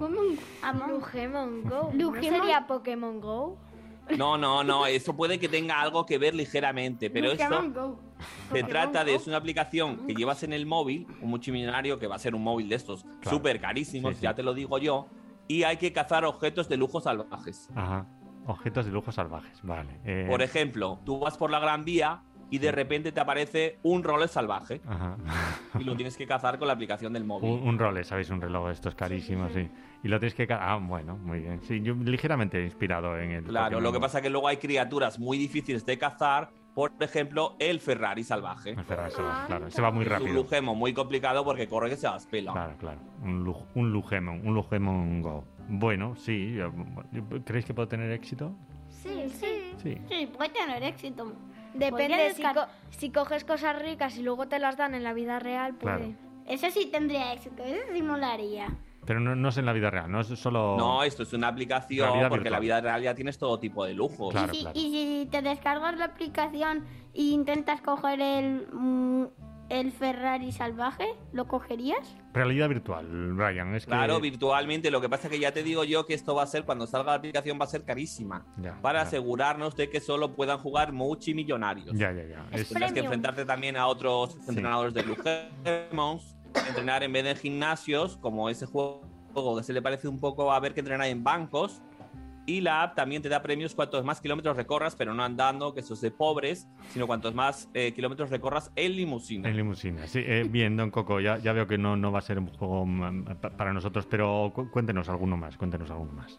Lugemon Go. ¿No Lugemon- sería Pokémon Go? No, no, no, eso puede que tenga algo que ver ligeramente, pero esto Pokémon Go. se trata de es una aplicación que llevas en el móvil, un multimillonario que va a ser un móvil de estos Claro. súper carísimos, Sí, sí. ya te lo digo yo, y hay que cazar objetos de lujo salvajes. Ajá. Objetos de lujo salvajes, vale. Eh, Por ejemplo, tú vas por la Gran Vía y de repente te aparece un Rolex salvaje Ajá. y lo tienes que cazar con la aplicación del móvil. Un, un Rolex, ¿sabéis? Un reloj de estos carísimos, sí. Y lo tenéis que... ca- Ah, bueno, muy bien. Sí, yo ligeramente inspirado en el... Claro, Pokémon lo que Go. pasa es que luego hay criaturas muy difíciles de cazar, por ejemplo, el Ferrari salvaje. El Ferrari salvaje, claro. Se va muy Es un rápido. Lugemo muy complicado porque corre que se las pela. Claro, claro. Un, Lu- un Lugemon, un Lugemon Go. Bueno, sí. yo- ¿Creéis que puede tener éxito? Sí, sí. Sí. Sí, puede tener éxito. Depende, Podría si, descar- co- si coges cosas ricas y luego te las dan en la vida real, puede. Claro. Ese sí tendría éxito, ese sí molaría. Pero no, no es en la vida real, no es solo... No, esto es una aplicación Realidad porque en la virtual. vida real ya tienes todo tipo de lujos. Claro, y, si, claro. y si te descargas la aplicación e intentas coger el, mm, el Ferrari salvaje, ¿lo cogerías? Realidad virtual, Brian, es que... Claro, virtualmente. Lo que pasa es que ya te digo yo que esto va a ser, cuando salga la aplicación, va a ser carísima. Ya, para ya. asegurarnos de que solo puedan jugar multimillonarios. Ya, ya, ya. Es- Tendrás que enfrentarte también a otros entrenadores de Blue Demons, entrenar en vez de en gimnasios, como ese juego que se le parece un poco a ver que entrenar en bancos. Y la app también te da premios cuantos más kilómetros recorras, pero no andando, que eso es de pobres, sino cuantos más eh, kilómetros recorras en limusina. En limusina, sí. Eh, bien, Don Coco, ya, ya veo que no, no va a ser un juego mm, pa- para nosotros, pero cu- cuéntenos alguno más, cuéntenos alguno más.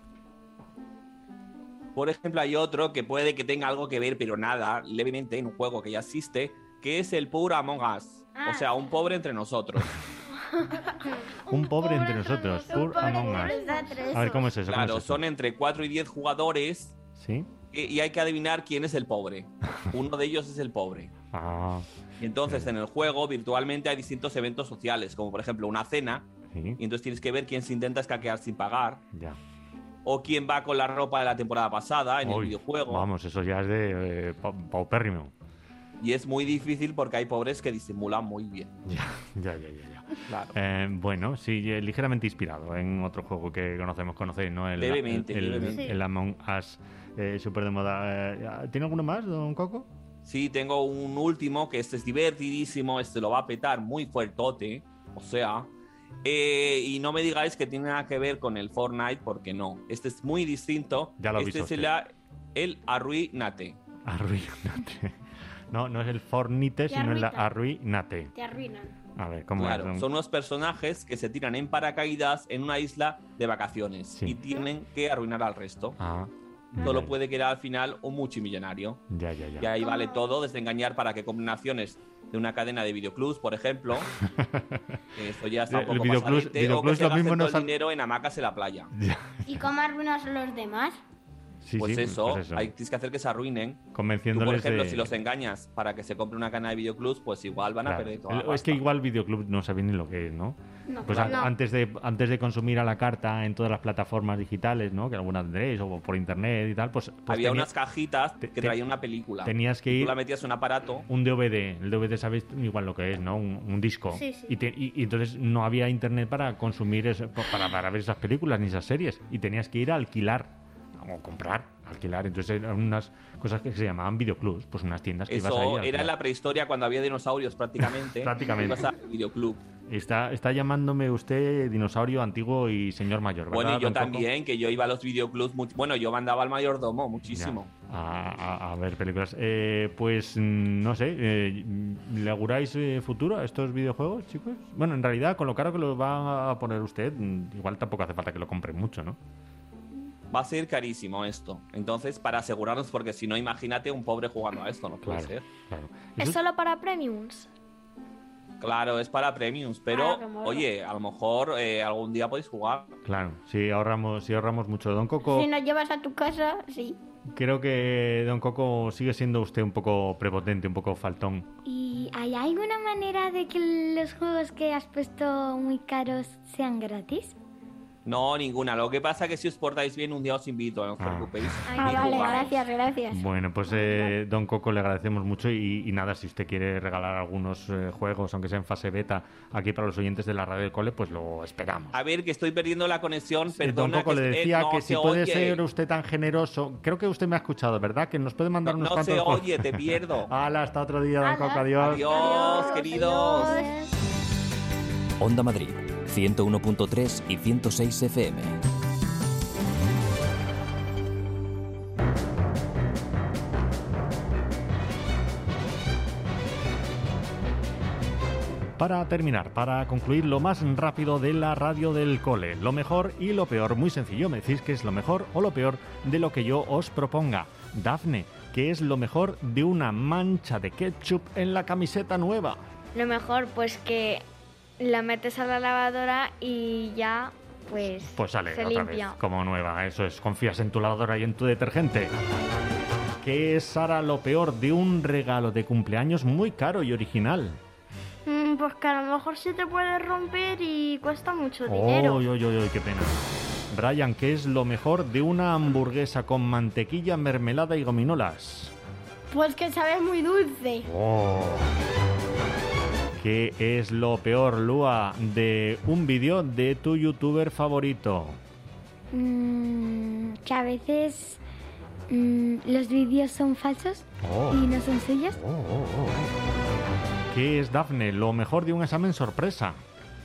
Por ejemplo, hay otro que puede que tenga algo que ver, pero nada, levemente, en un juego que ya existe, que es el Poor Among Us. O sea, un pobre entre nosotros. Un pobre entre nosotros, Poor Among Us. A ver, ¿cómo es eso? ¿Cómo Claro, es eso? son entre cuatro y diez jugadores ¿Sí? y, y hay que adivinar quién es el pobre. Uno de ellos es el pobre. Ah, Y entonces en el juego virtualmente hay distintos eventos sociales, como por ejemplo una cena, sí, y entonces tienes que ver quién se intenta escaquear sin pagar, ya. o quién va con la ropa de la temporada pasada en el Uy, videojuego. Vamos, eso ya es de eh, pau- paupérrimo. Y es muy difícil porque hay pobres que disimulan muy bien. Ya, ya, ya, ya. ya. Claro. Eh, bueno, sí, eh, ligeramente inspirado en otro juego que conocemos, conocéis, ¿no? El, Levemente, el, el- levemente. el Among Us, eh, súper de moda. Eh, ¿Tiene alguno más, Don Coco? Sí, tengo un último que este es divertidísimo, este lo va a petar muy fuertote, o sea, eh, y no me digáis que tiene nada que ver con el Fortnite, porque no, este es muy distinto. Ya lo ha este visto es el, a- el Arruinate. Arruinate. No, no es el Fornite, Te sino el arruinan. Arruinate. Te arruinan. A ver, ¿cómo Claro, es? son unos personajes que se tiran en paracaídas en una isla de vacaciones Sí. y tienen que arruinar al resto. Ah, Solo ya, puede quedar al final un multimillonario. ya, ya, ya. Y ahí vale todo, desde engañar para que compren acciones de una cadena de videoclubs, por ejemplo. Esto ya está un El poco videoclub- pasadete, o que videoclubs se lo gasten mismo todo no el sab- dinero en hamacas en la playa. ¿Y cómo arruinas a los demás? Sí, pues, sí, eso, pues eso. hay, tienes que hacer que se arruinen. Tú, Convenciéndoles por ejemplo, de... si los engañas para que se compre una cadena de videoclubs, pues igual van a Claro. perder toda El- la es pasta. que igual videoclub no sabe ni lo que es, ¿no? No, Pues claro. a- antes de antes de consumir a la carta en todas las plataformas digitales, ¿no? Que algunas tendréis, o por internet y tal, pues, pues Había tenía- unas cajitas te- que te- traían una película. tenías que Y ir- Tú la metías en un aparato. un D V D. El D V D sabéis igual lo que es, ¿no? Un, un disco. Sí, sí. Y, te- y- y entonces no había internet para consumir eso, para, para ver esas películas ni esas series. Y tenías que ir a alquilar o comprar, alquilar. Entonces eran unas cosas que se llamaban videoclubs, pues unas tiendas que ibas ahí a Eso era alquilar. en la prehistoria cuando había dinosaurios prácticamente. Prácticamente. Ibas al videoclub. Está, está llamándome usted dinosaurio antiguo y señor mayor, ¿verdad? Bueno, y yo don Coco? también, que yo iba a los videoclubs. much- Bueno, yo mandaba al mayordomo muchísimo. Ya, a, a- a ver películas. Eh, pues mm, no sé, eh, ¿le auguráis eh, futuro a estos videojuegos, chicos? Bueno, en realidad, con lo caro que los va a poner usted, mm, igual tampoco hace falta que lo compren mucho, ¿no? Va a ser carísimo esto. Entonces, para asegurarnos, porque si no, imagínate un pobre jugando a esto, no puede Claro, ser. claro. ¿Es Eso- solo para premiums? Claro, es para premiums, pero Ah, qué mono. oye, a lo mejor eh, algún día podéis jugar. Claro, si ahorramos, si ahorramos mucho. Don Coco, Si nos llevas a tu casa, sí. creo que Don Coco sigue siendo usted un poco prepotente, un poco faltón. ¿Y hay alguna manera de que los juegos que has puesto muy caros sean gratis? No, ninguna. Lo que pasa es que si os portáis bien, un día os invito, no os Ah. preocupéis. Ah, Y vale, jugamos. gracias, gracias. Bueno, pues eh, Don Coco le agradecemos mucho y, y nada, si usted quiere regalar algunos eh, juegos, aunque sea en fase beta, aquí para los oyentes de la radio del cole, pues lo esperamos. A ver, que estoy perdiendo la conexión, Eh, Don perdona. Coco que le es- eh, decía no que se si puede oye. ser usted tan generoso, creo que usted me ha escuchado, ¿verdad? Que nos puede mandar No, unos no cuantos se juegos. oye, te pierdo. Hala, hasta otro día, Don Hala. Coco, adiós. Adiós, queridos. Onda Madrid, ciento uno punto tres y ciento seis F M. Para terminar, para concluir lo más rápido de la radio del cole, lo mejor y lo peor, muy sencillo, me decís que es lo mejor o lo peor de lo que yo os proponga. Dafne, ¿qué es lo mejor de una mancha de ketchup en la camiseta nueva? Lo mejor, pues que la metes a la lavadora y ya, pues, Pues sale se otra limpia. vez, como nueva, eso es, confías en tu lavadora y en tu detergente. ¿Qué es, Sara, lo peor de un regalo de cumpleaños muy caro y original? Mm, Mm, pues que a lo mejor se te puede romper y cuesta mucho dinero. Uy, uy, uy, uy, qué pena. Brian, ¿qué es lo mejor de una hamburguesa con mantequilla, mermelada y gominolas? Pues que sabe muy dulce. Oh. ¿Qué es lo peor, Lua, de un vídeo de tu youtuber favorito? Mm, que a veces mm, los vídeos son falsos Oh. y no son suyos. Oh, oh, oh. ¿Qué es, Dafne, lo mejor de un examen sorpresa?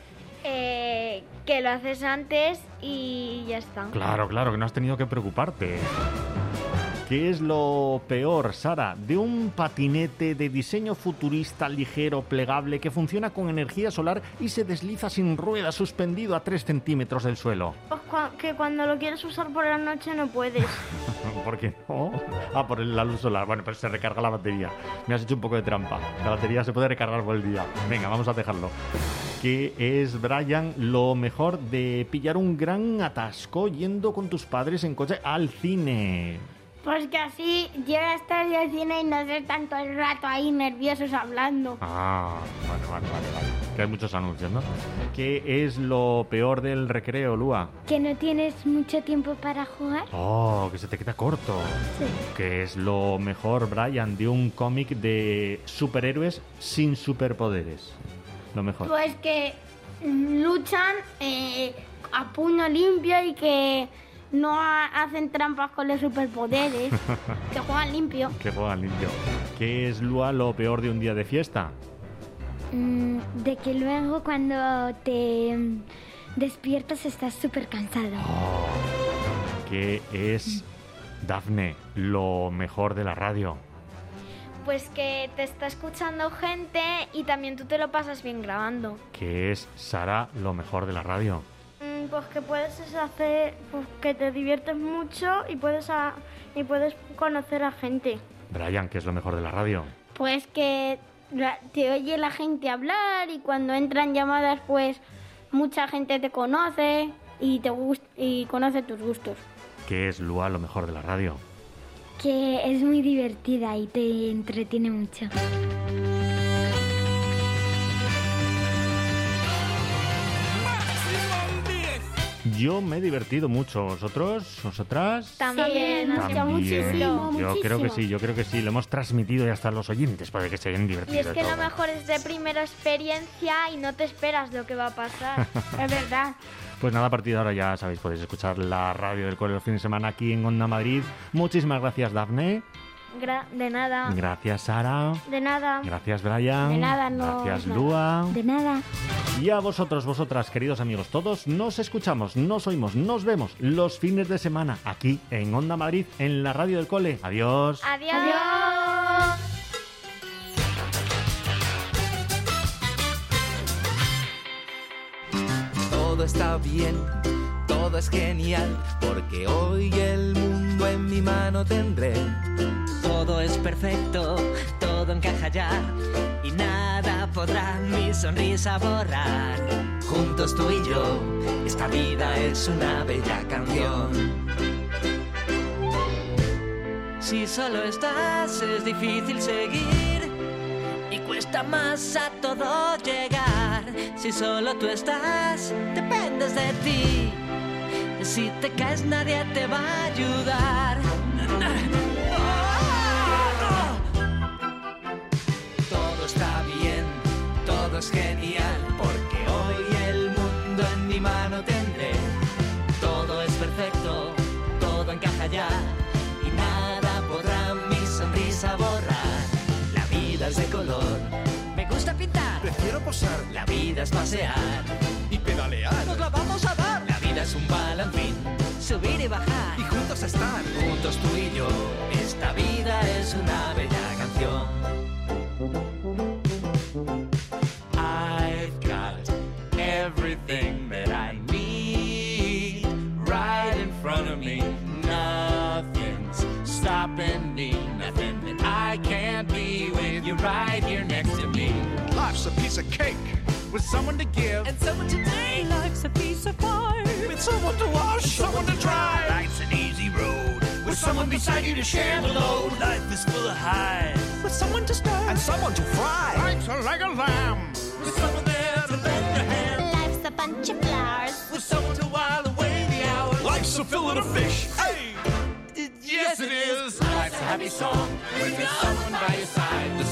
Eh, que lo haces antes y ya está. Claro, claro, que no has tenido que preocuparte. ¿Qué es lo peor, Sara, de un patinete de diseño futurista ligero, plegable, que funciona con energía solar y se desliza sin ruedas, suspendido a tres centímetros del suelo? Pues cua- que cuando lo quieres usar por la noche no puedes. ¿Por qué no? Ah, por la luz solar. Bueno, pero se recarga la batería. Me has hecho un poco de trampa. La batería se puede recargar por el día. Venga, vamos a dejarlo. ¿Qué es, Brian, lo mejor de pillar un gran atasco yendo con tus padres en coche al cine? Pues que así llegas tarde al cine y no estés tanto el rato ahí nerviosos hablando. Ah, vale, vale, vale, vale. Que hay muchos anuncios, ¿no? ¿Qué es lo peor del recreo, Lua? Que no tienes mucho tiempo para jugar. Oh, que se te queda corto. Sí. ¿Qué es lo mejor, Brian, de un cómic de superhéroes sin superpoderes? Lo mejor. Pues que mm, luchan eh, a puño limpio y que no ha- hacen trampas con los superpoderes, que juegan limpio. Que juegan limpio. ¿Qué es, Lua, lo peor de un día de fiesta? Mm, de que luego cuando te mm, despiertas estás súper cansado. ¿Qué es, Dafne, lo mejor de la radio? Pues que te está escuchando gente y también tú te lo pasas bien grabando. ¿Qué es, Sara, lo mejor de la radio? Mm, Pues que puedes hacer, pues que te diviertes mucho y puedes a- y puedes conocer a gente. Brian, ¿qué es lo mejor de la radio? Pues que la- te oye la gente hablar y cuando entran llamadas pues mucha gente te conoce y te gust- y conoce tus gustos. ¿Qué es, Lua, lo mejor de la radio? Que es muy divertida y te entretiene mucho. Yo me he divertido mucho. ¿Vosotros? ¿Vosotras? También, mucho, También. muchísimo, Yo muchísimo. creo que sí, yo creo que sí. Lo hemos transmitido ya hasta los oyentes para que se hayan Y divertido. es que todo. lo mejor es de primera experiencia y no te esperas lo que va a pasar. Es verdad. Pues nada, a partir de ahora ya sabéis, podéis escuchar la radio del cole los fines de semana aquí en Onda Madrid. Muchísimas gracias, Dafne. Gra- de nada. Gracias, Sara. De nada. Gracias, Brian. De nada, no, Gracias, no. Lua. De nada. Y a vosotros, vosotras, queridos amigos, todos nos escuchamos, nos oímos, nos vemos los fines de semana aquí en Onda Madrid, en la radio del cole. Adiós. Adiós. Adiós. Todo está bien, todo es genial, porque hoy el mundo en mi mano tendré. Todo es perfecto, todo encaja ya, y nada podrá mi sonrisa borrar. Juntos tú y yo, esta vida es una bella canción. Si solo estás es difícil seguir y cuesta más a todo llegar. Si solo tú estás, dependes de ti. Si te caes nadie te va a ayudar. Todo está bien, todo es genial, porque hoy el mundo en mi mano tendré. Todo es perfecto, todo encaja ya, y nada podrá mi sonrisa borrar. La vida es de color, me gusta pintar, Prefiero posar la vida es pasear, y pedalear. nos la vamos a dar. La vida es un balancín, subir y bajar, Y juntos estar. juntos tú y yo, esta vida es una bella canción. I've got everything that I need right in front of me. Nothing's stopping me, nothing that I can't be with you right here next to me. Life's a piece of cake with someone to give. And someone to take. Life's a piece of pie With someone to wash, someone to dry. Life's an easy road with someone beside you to share the load. Life is full of highs with someone to start and someone to fry. Life's like a lamb with someone fillet of fish. Hey! Yes, it is. Life's a happy song when there's someone by your side. The